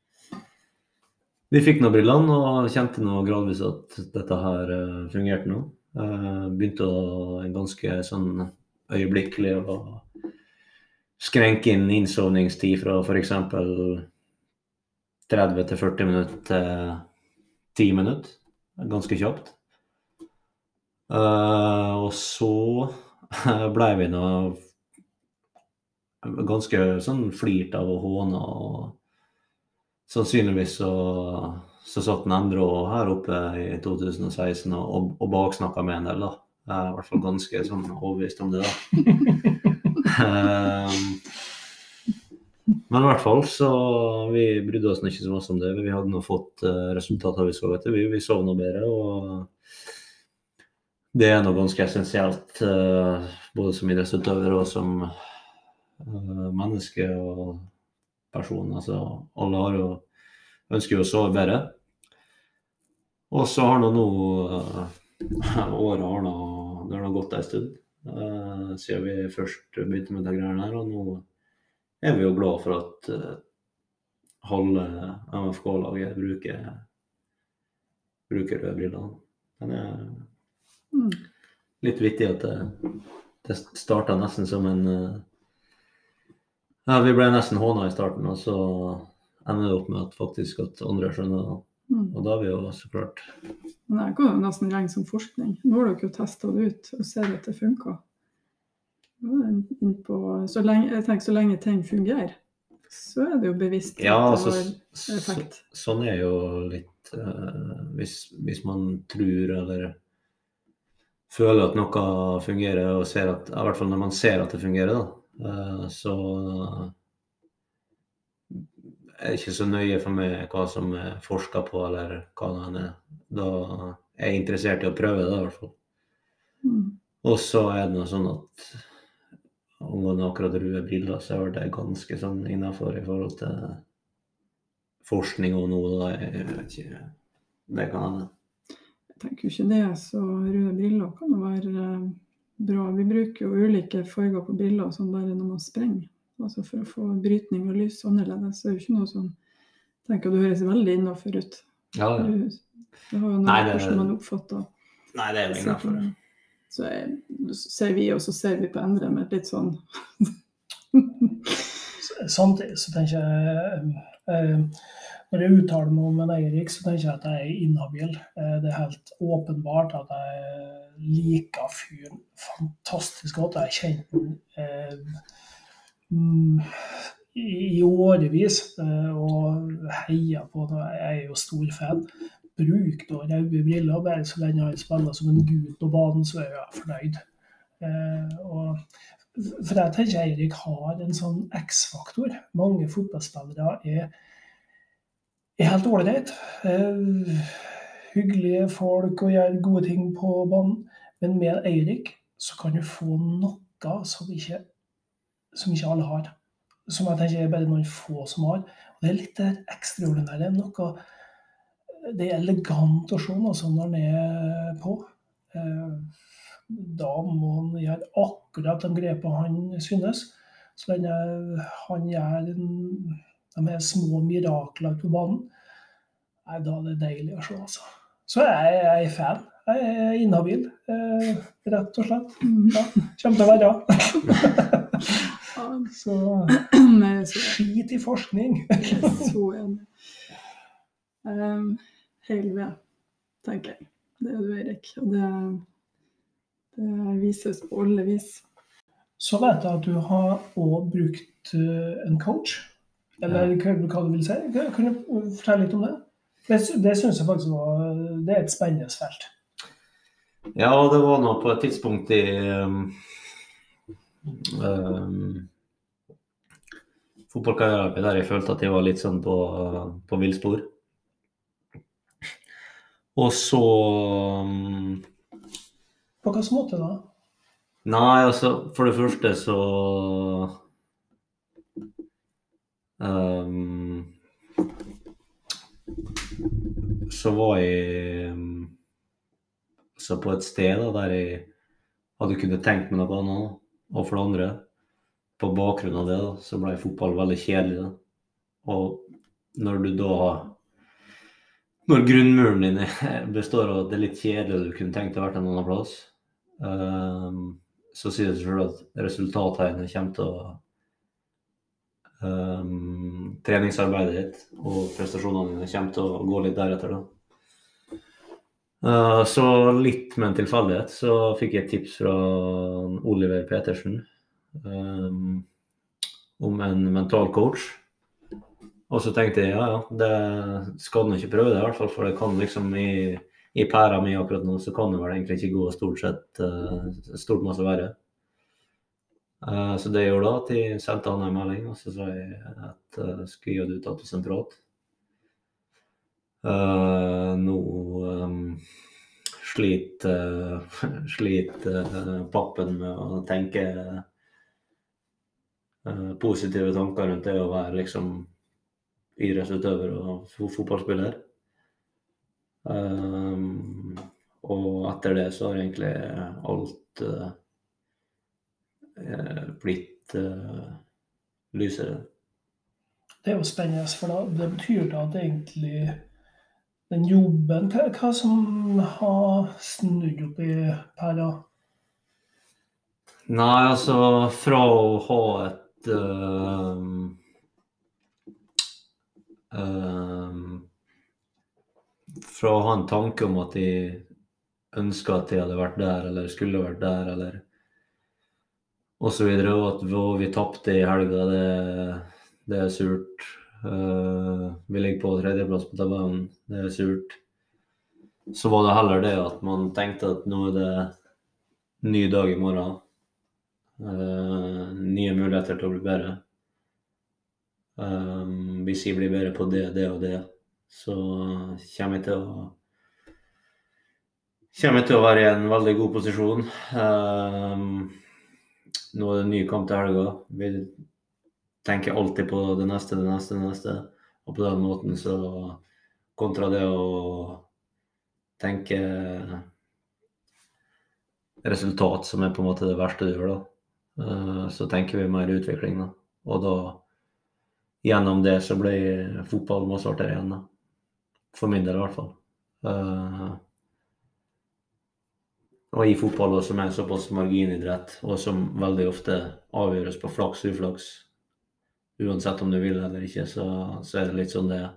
Vi fikk noen brillene og kjente nå gradvis at dette her uh, fungerte nå. Uh, begynte å en ganske sånn øyeblikkelig å skrenke inn innsovningstid fra for eksempel tretti til førti minutter til ti minutter. Ganske kjapt. Uh, og så ble vi nå ganske sånn flirt av å håne og sannsynligvis så, så satt en Endre her oppe i to tusen og seksten og, og baksnakket med en del da. Jeg er i hvert fall ganske sånn overbevist om det da. um, men i hvert fall så vi brydde oss ikke så masse om det. Vi hadde nå fått uh, resultater vi så etter. Vi, vi sov noe bedre og det er noe ganske essensielt uh, både som idrettsutøver og som uh, menneske og person, altså alle har jo ønsker jo å sove bedre. Og så har nå nå uh, året har nå, det har nå gått en stund uh, siden vi først begynte med det greiene her, og nå er vi jo glad for at uh, halve M F K-laget bruker bruker røde briller. Men det er mm. litt vittig at det, det startet nesten som en uh, ja, vi ble nesten hånet i starten, og så ender det opp med at faktisk at andre skjønner det. Mm. Og da er vi jo så klart. Det kan jo nesten regne som forskning. Nå har dere jo testet det ut og ser at det funker. På, så lenge, jeg tenker så lenge ting fungerer, så er det jo bevisst ja, at det altså, har effekt. Så, sånn er jo litt, uh, hvis, hvis man tror eller føler at noe fungerer, og ser at, i hvert fall når man ser at det fungerer da, Uh, så er det ikke så nøye for meg hva som er forsket på eller hva det er. Da er jeg interessert i å prøve det i hvert fall. Mm. Og så er det noe sånn at angående akkurat røde briller så er det ganske sånn innenfor i forhold til forskning og noe da, jeg vet ikke, det kan hende. Jeg tenker jo ikke det, så røde briller kan jo være bra. Vi bruker jo ulike farger på briller som bare når man sprenger. Altså for å få brytning og lys annerledes. Så er det jo ikke noe som tenker du høres veldig innenfor ut. Ja, ja. Du, det har jo noe Nei, det- hvordan man oppfatter. Nei, det er jo innenfor. Så jeg, ser vi, og så ser vi på Endre med litt sånn Samtidig så tenker jeg, eh, når jeg uttaler meg om en Eirik, så tenker jeg at jeg er inhabil. Eh, det er helt åpenbart at jeg liker fyren fantastisk godt. Jeg har kjent den eh, mm, i, i årevis, eh, og heier på det. Jeg er jo stor fan. Bruk da røde briller, bare så lenge han spiller som en gud på banen, så er jeg fornøyd. Eh, og For jeg tenker Eirik har en sånn X-faktor. Mange fotballspillere er, er helt ålreit. Eh, hyggelige folk og gjør gode ting på banen. Men med Eirik så kan du få noe som ikke, som ikke alle har. Som jeg tenker er bare noen få som har. Og det er litt der ekstraordinære. Noe, det er elegant å se noe sånn når han er på. Eh, Da må han gjøre akkurat de grepene han synes. Så lenge han gjør en, de her små mirakler på banen, nei, da er det deilig å se, altså. Så jeg, jeg er fan. Jeg er inhabil, eh, rett og slett. Ja, kommer til å være. Så skit i forskning. Så enig. Um, Heil ved, tenker jeg. Det er du, Eirik. Og det Det vises på alle vis. Så vet jeg at du har også brukt en coach, eller hva, hva du vil si. Kan du fortelle litt om det? Det, det synes jeg faktisk var, det er et spennende felt. Ja, det var nå på et tidspunkt i um, um, fotballkarrieren der jeg følte at jeg var litt sånn på, på villspor. Og så um, På hvilken måte da? Nei, altså, for det første så um, så var jeg um, så på et sted da, der jeg hadde kunnet tenkt meg noe annet, og for det andre, på bakgrunn av det da, så ble fotball veldig kjedelig da. Og når du da når grunnmuren din består av at det er litt kjedelig, du kunne tenkt deg å vært en annen plass, Um, så sier det selvfølgelig at resultatene kommer til å um, treningsarbeidet ditt og prestasjonene dine kommer til å gå litt deretter da. Uh, så litt med en tilfeldighet så fikk jeg et tips fra Oliver Petersen um, om en mental coach. Og så tenkte jeg, ja, ja, det skal du ikke prøve det i hvert fall, for det kan liksom i I pæra mi akkurat nå, så kan det vel egentlig ikke gå stort sett uh, stort masse verre. Uh, så det jeg gjorde da, at jeg sendte han en melding, og så sa jeg at uh, skulle jeg ut til sentrat. Uh, nå um, sliter uh, slit, uh, pappen med å tenke uh, positive tanker rundt det å være liksom idrettsutøver og fotballspiller. Um, og etter det så har egentlig alt uh, blitt uh, lysere. Det er jo spennende, for da, det betyr da at egentlig den jobben, hva, hva som har snudd opp i pæra? Nei, altså fra å ha et um, um, fra å ha en tanke om at de ønsket at de hadde vært der, eller skulle vært der, eller og så videre, og at vi, vi tappte i helga, det, det er surt. Uh, vi ligger på tredjeplass på tabellen, det er surt. Så var det heller det at man tenkte at nå er det ny dag i morgen, uh, nye muligheter til å bli bedre. Um, hvis jeg blir bedre på det, det og det, så kommer jeg til å kommer jeg til å være i en veldig god posisjon. Um, nå er det en ny kamp til helga. Vi tenker alltid på det neste, det neste, det neste. Og på den måten så kontra det å tenke resultat, som er på en måte det verste du gjør da. Uh, så tenker vi mer utvikling da. Og da gjennom det så ble fotball masse artigere igjen, da. For min del i hvert fall. Uh, og i fotball også, som er såpass marginidrett, og som veldig ofte avgjøres på flaks og uflaks, uansett om du vil eller ikke, så, så er det litt sånn det.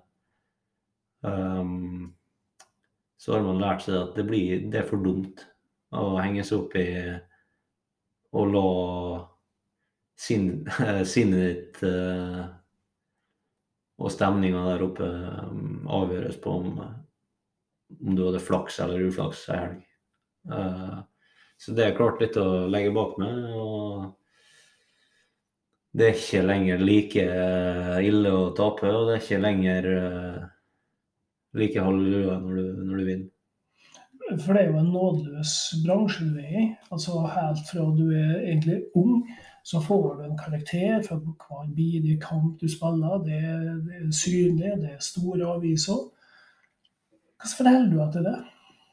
Um, så har man lært seg at det, blir, det er for dumt å henge seg opp i og la sin, sinnet ditt uh, og stemninga der oppe um, avgjøres på om, om du hadde flaks eller uflaks i helg. Uh, så det er klart litt å legge bak meg, og det er ikke lenger like ille å tape, og det er ikke lenger uh, like halleluja når du, når du vinner. For det er jo en nådeløs bransje du er i. Altså helt fra du er egentlig ung, så får du en karakter for hver bidige kamp du spiller. Det er, det er synlig, det er store aviser. Hva forteller du til det?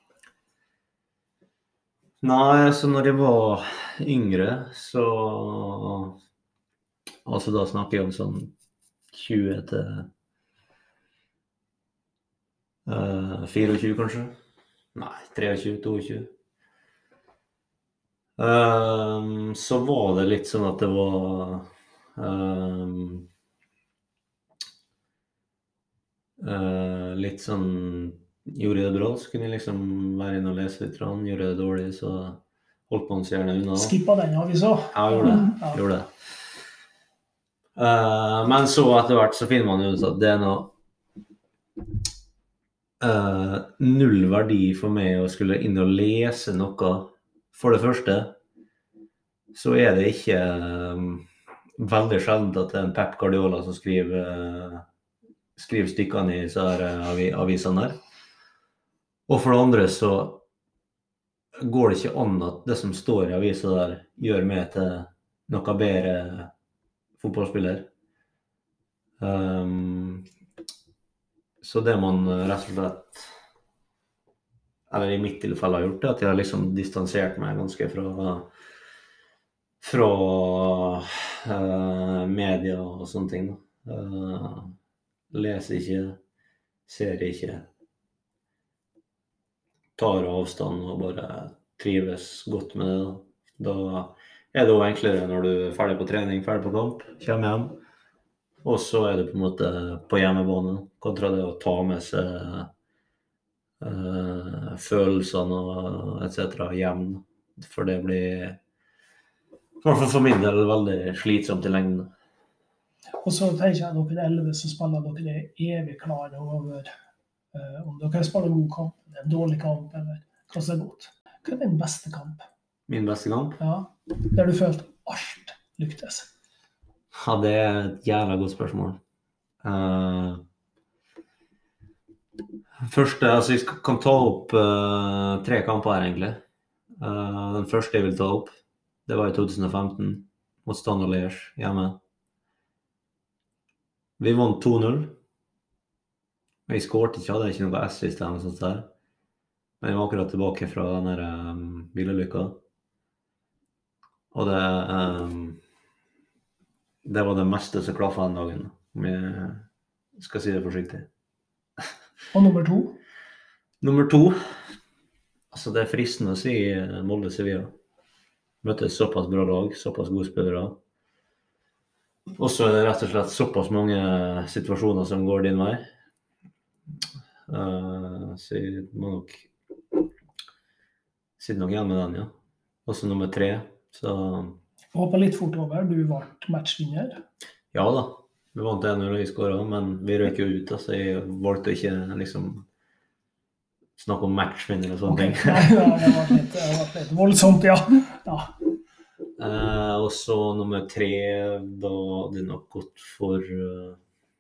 Nei, så når jeg var yngre, så altså da snakker jeg om sånn tjue til uh, tjuefire kanskje. Nei, tjuetre, tjueto. Um, så var det litt sånn at det var um, uh, litt sånn, gjorde jeg det bra, så kunne jeg liksom være inne og lese litt, gjorde jeg det dårlig, så holdt man seg gjerne unna. Skippa den avisa? Ja, jeg gjorde det, ja. gjorde det. Uh, men så etter hvert så finner man ut at det er noe Uh, null verdi for meg å skulle inn og lese noe. For det første så er det ikke um, veldig sjeldent at det er en Pep Guardiola som skriver, uh, skriver stykkene i så her uh, avi, avisene der. Og for det andre så går det ikke an at det som står i avisa der gjør meg til noe bedre fotballspiller. Um, Så det man rett og slett, eller i mitt tilfelle har gjort, er at jeg har liksom distansert meg ganske fra, fra uh, media og sånne ting. Uh, leser ikke, ser ikke, tar avstand og bare trives godt med det. Da, da er det jo enklere når du er ferdig på trening, ferdig på kamp, kommer hjem. Og så er det på en måte på hjemmebane, kontra det å ta med seg uh, følelsene og et cetera hjem. For det blir, i hvert fall for min del, veldig slitsomt i lengden. Og så tenker jeg at dere elleve så spiller dere evig klare over uh, om dere spiller en god kamp, en dårlig kamp, eller hva som er godt. Hva er din beste kamp? Min beste kamp? Ja, der du følte alt lyktes. Ja, det er et jævla godt spørsmål. Uh, første, altså jeg kan ta opp uh, tre kamper her egentlig. Uh, den første jeg vil ta opp, det var i to tusen og femten, mot Standard Liège hjemme. Vi vant to null. Jeg skårte ikke, hadde ikke noe assist eller noe sånt der. Men jeg var akkurat tilbake fra den der um, bilulykka. Og det... Um, Det var det meste som klaffet den dagen, om jeg skal si det forsiktig. Og nummer to? Nummer to, altså det er fristende å si Molde Sevilla. Møtte et såpass bra lag, såpass gode spillere. Og så er det rett og slett såpass mange situasjoner som går din vei. Uh, så jeg må nok sitte nok igjen med den, ja. Også nummer tre, så... Hoppet litt fort over, du ble matchvinner. Ja da, vi vant en null og vi skåret, men vi røk jo ut, så jeg valgte ikke liksom snakke om matchvinner og sånne okay. ting. Nei, ja, det var litt, det var litt voldsomt, ja. ja. Eh, og så nummer tre, da hadde det nok gått for uh,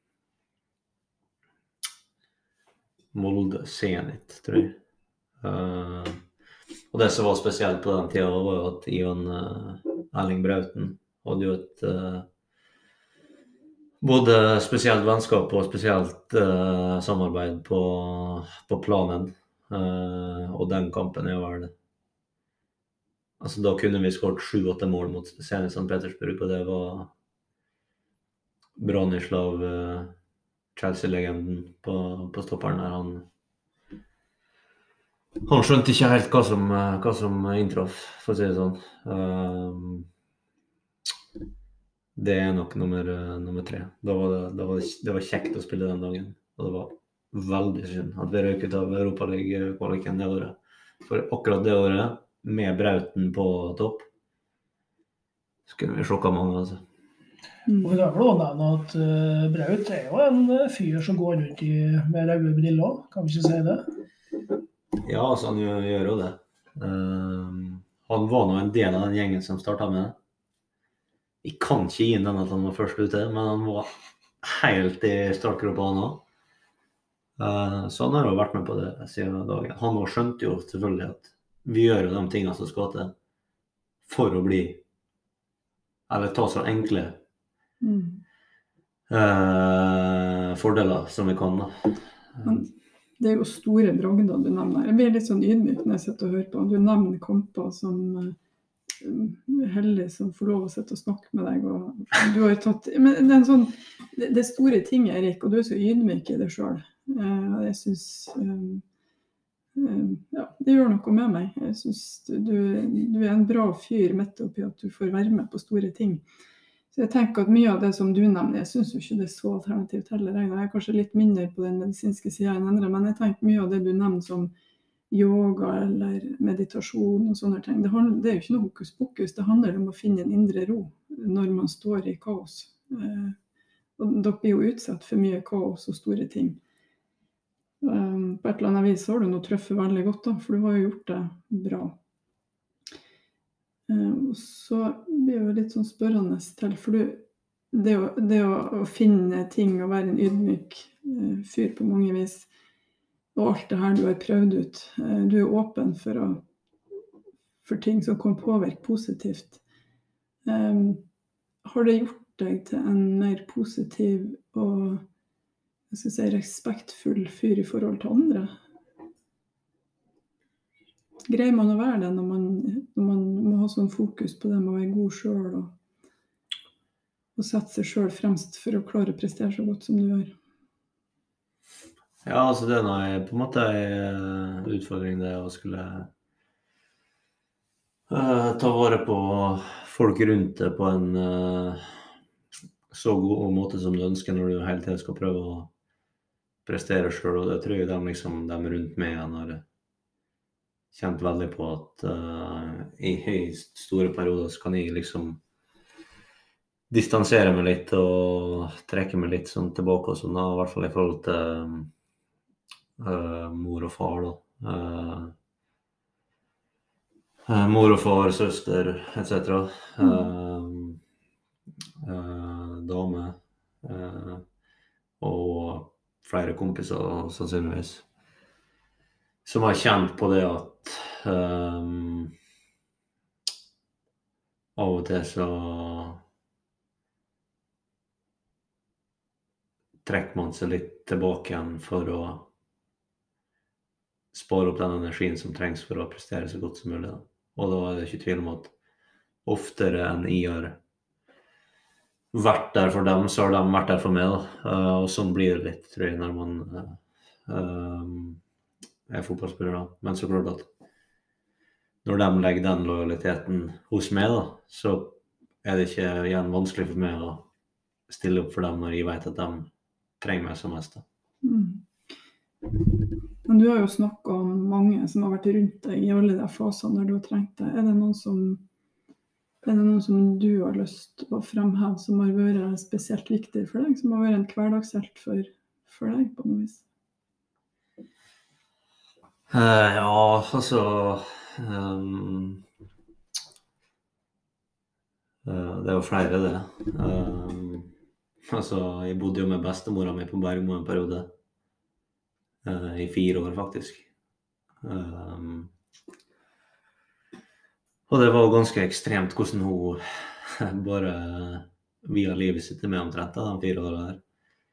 Molde Zenit, tror jeg. Uh, og det som var spesielt på den tida var jo at Ivan uh, Erling Brauten hadde jo et uh, både spesielt vennskap og spesielt uh, samarbeid på, på planen. Uh, og den kampen er jo vel altså da kunne vi skåret sju åtte mål mot Zenit Sankt Petersburg, og det var Branislav, uh, Chelsea-legenden på, på stopperen der, han Han skjønte ikke helt hva som, hva som inntraff, for å si det sånn. Um, det er nok nummer, nummer tre. Da var det, da var det, det var kjekt å spille den dagen. Og det var veldig synd at vi røk ut av Europaliga-kvaliken det året. For akkurat det året, med Brauten på topp, så kunne vi sjokka mange, altså. Mm. Og vi kan vel også nevne at uh, Braut er jo en fyr som går rundt i, med røde briller, kan vi ikke si det? Ja, altså han gjør, gjør jo det. Uh, han var nå en del av den gjengen som startet med det. Jeg kan ikke gi den at han var først ute, men han var helt i startgruppa han også. Uh, så han har jo vært med på det siden dagen. Han også skjønte jo selvfølgelig at vi gjør jo de tingene som skal til for å bli, eller ta så enkle Mm. uh, fordeler som vi kan da. Men det er jo store bragder du nevner. Jeg blir litt sånn ydmyk når jeg sitter og hører på. Du nevner kamper som uh, heldig som får lov å sitte og snakke med deg. Og du har tatt, men det er en sånn, det, det er store ting, Erik, og du er så ydmyk i det selv. Uh, jeg synes um, um, ja, det gjør noe med meg. Jeg synes du, du er en bra fyr midt oppi at du får være med på store ting. Så jeg tenker at mye av det som du nevner, jeg synes jo ikke det er så alternativt heller. Jeg er kanskje litt mindre på den medisinske siden enn andre, men jeg tenker mye av det du nevner som yoga eller meditasjon og sånne ting. Det, handler, det er jo ikke noe hokus pokus, det handler om å finne en indre ro når man står i kaos. Eh, og dere blir jo utsatt for mye kaos og store ting. Um, på et eller annet vis har du nå truffet veldig godt da, for du har jo gjort det bra. Uh, og så blir jeg jo litt sånn spørrende til, for du, det, å, det å, å finne ting og være en ydmyk uh, fyr på mange vis, og alt det her du har prøvd ut, uh, du er åpen for, å, for ting som kan påvirke positivt. Um, har det gjort deg til en mer positiv og jeg skal si, respektfull fyr i forhold til andre? Greier man å være det når man, når man må ha sånn fokus på det med å være god selv og, og sette seg selv fremst for å klare å prestere så godt som du gjør? Ja, altså det er noe, på en måte en utfordring det å skulle uh, ta vare på folk rundt det på en uh, så god måte som du ønsker når du hele tiden skal prøve å prestere selv, og det tror jeg de, liksom, de rundt meg har kjent veldig på at uh, i høyst store perioder så kan jeg liksom distansere meg litt og trekke meg litt sånn tilbake og sånn, i hvert fall i forhold til uh, mor og far da. Uh, uh, mor og far, søster, et cetera. Uh, uh, dame uh, og flere kompiser sannsynligvis. Som har kjent på det at um, av og til så trekker man seg litt tilbake igjen for å spare opp den energien som trengs for å prestere så godt som mulig. Og da er det ikke tvil om at oftere enn jeg har vært der for dem, så har de vært der for meg. Da. Uh, og sånn blir det litt, tror jeg, når man uh, um, er fotballspiller da. Men så klart at når de legger den lojaliteten hos meg da, så er det ikke igjen vanskelig for meg å stille opp for dem når jeg vet at de trenger meg som mest da. Mm. Men du har jo snakket om mange som har vært rundt deg i alle de fasene der du har trengt det. Er det noen som, er det noen som du har lyst til å fremheve som har vært spesielt viktig for deg, som har vært en hverdagshelt for, for deg på noe vis? Uh, ja, altså um, uh, det er jo flere det. Um, altså, jeg bodde jo med bestemora mi på Bergmo en periode. Uh, I fire år, faktisk. Um, og det var jo ganske ekstremt hvordan hun bare via livet sitt med omtrent de fire årene her.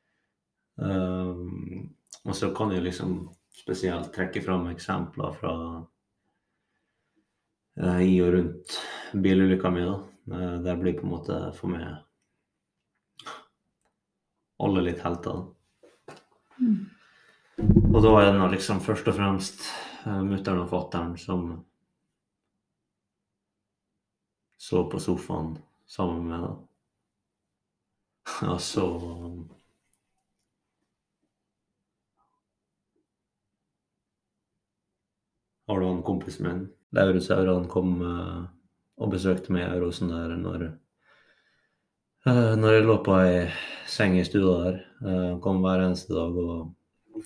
Um, og så kan jeg liksom spesielt trekke fram eksempler fra uh, i og rundt bilulykka mi da. Uh, det blir på en måte for meg alle litt helter. Mm. Og da er det nå liksom først og fremst uh, mutteren og fatteren som så på sofaen sammen med da. Og så har du han kompisen min, Laurus Aure, han kom uh, og besøkte meg i Rosen der når, uh, når jeg lå på ei seng i stua der. Uh, han kom hver eneste dag, og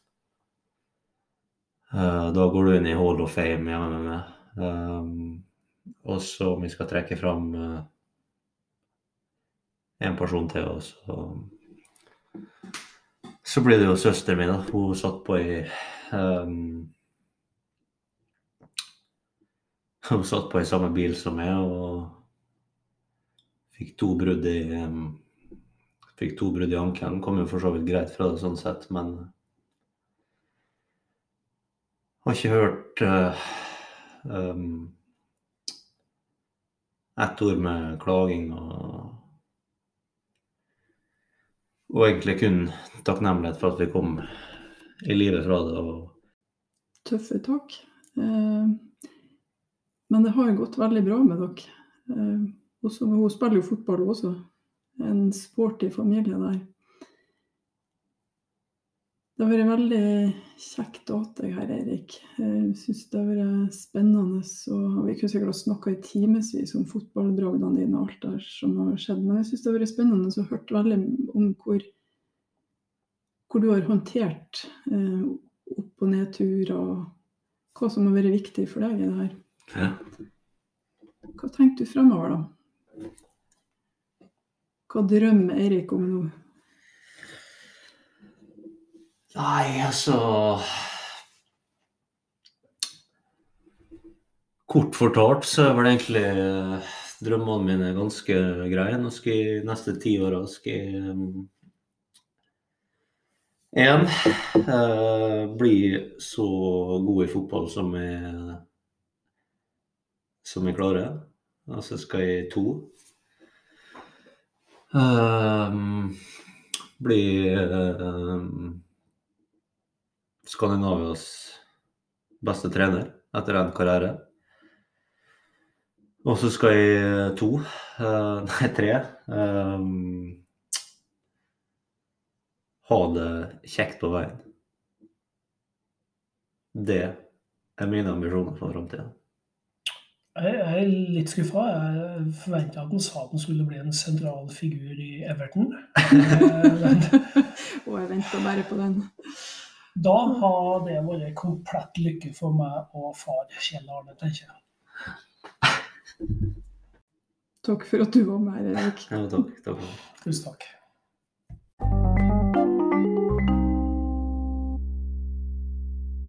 uh, da går du inn i Hall of Fame hjemme med meg. Um, og så om vi skal trekke fram uh, en person til oss, så, så blir det jo søster min da. Hun satt på i um, Hun satt på i samme bil som meg, og fikk to brudd i, um, fikk to brudd i ankelen. Kom jo for så vidt greit fra det sånn sett, men har ikke hørt uh, um, ett ord med klaging, og, og egentlig kun takknemlighet for at vi kom i livet fra det. Og Tøffe tak. Eh, men det har jo gått veldig bra med dere. Eh, også, hun spiller jo fotball også. En sporty familie der. Det har vært veldig kjekt å ha deg her, Eirik. Jeg synes det har vært spennende, og vi kunne sikkert snakke i timesvis om fotballbragdene dine og alt der som har skjedd, men jeg synes det har vært spennende å høre veldig om hvor, hvor du har håndtert eh, opp- og nedtur, og hva som har vært viktig for deg i det her. ja. Hva tenker du fremover da? Hva drømmer Eirik om nå? Nei, altså kort fortalt så er vel egentlig eh, drømmene mine ganske greie. Nå skal jeg neste ti år skal jeg um, en eh, bli så god i fotball som jeg som jeg klarer. Og så skal jeg to um, bli um, Skandinavias beste trener etter en karriere. Og så skal jeg to, uh, nei tre, um, ha det kjekt på veien. Det er mine ambisjoner for fremtiden. Jeg er litt skuffet. Jeg forventet at den sa at den skulle bli en sentral figur i Everton. Men Og jeg venter bare på den. da har det vært komplett lykke for meg og far Kjell Arne, tenker jeg. Takk for at du var med her, Eirik. Ja, takk, takk. Tusen takk.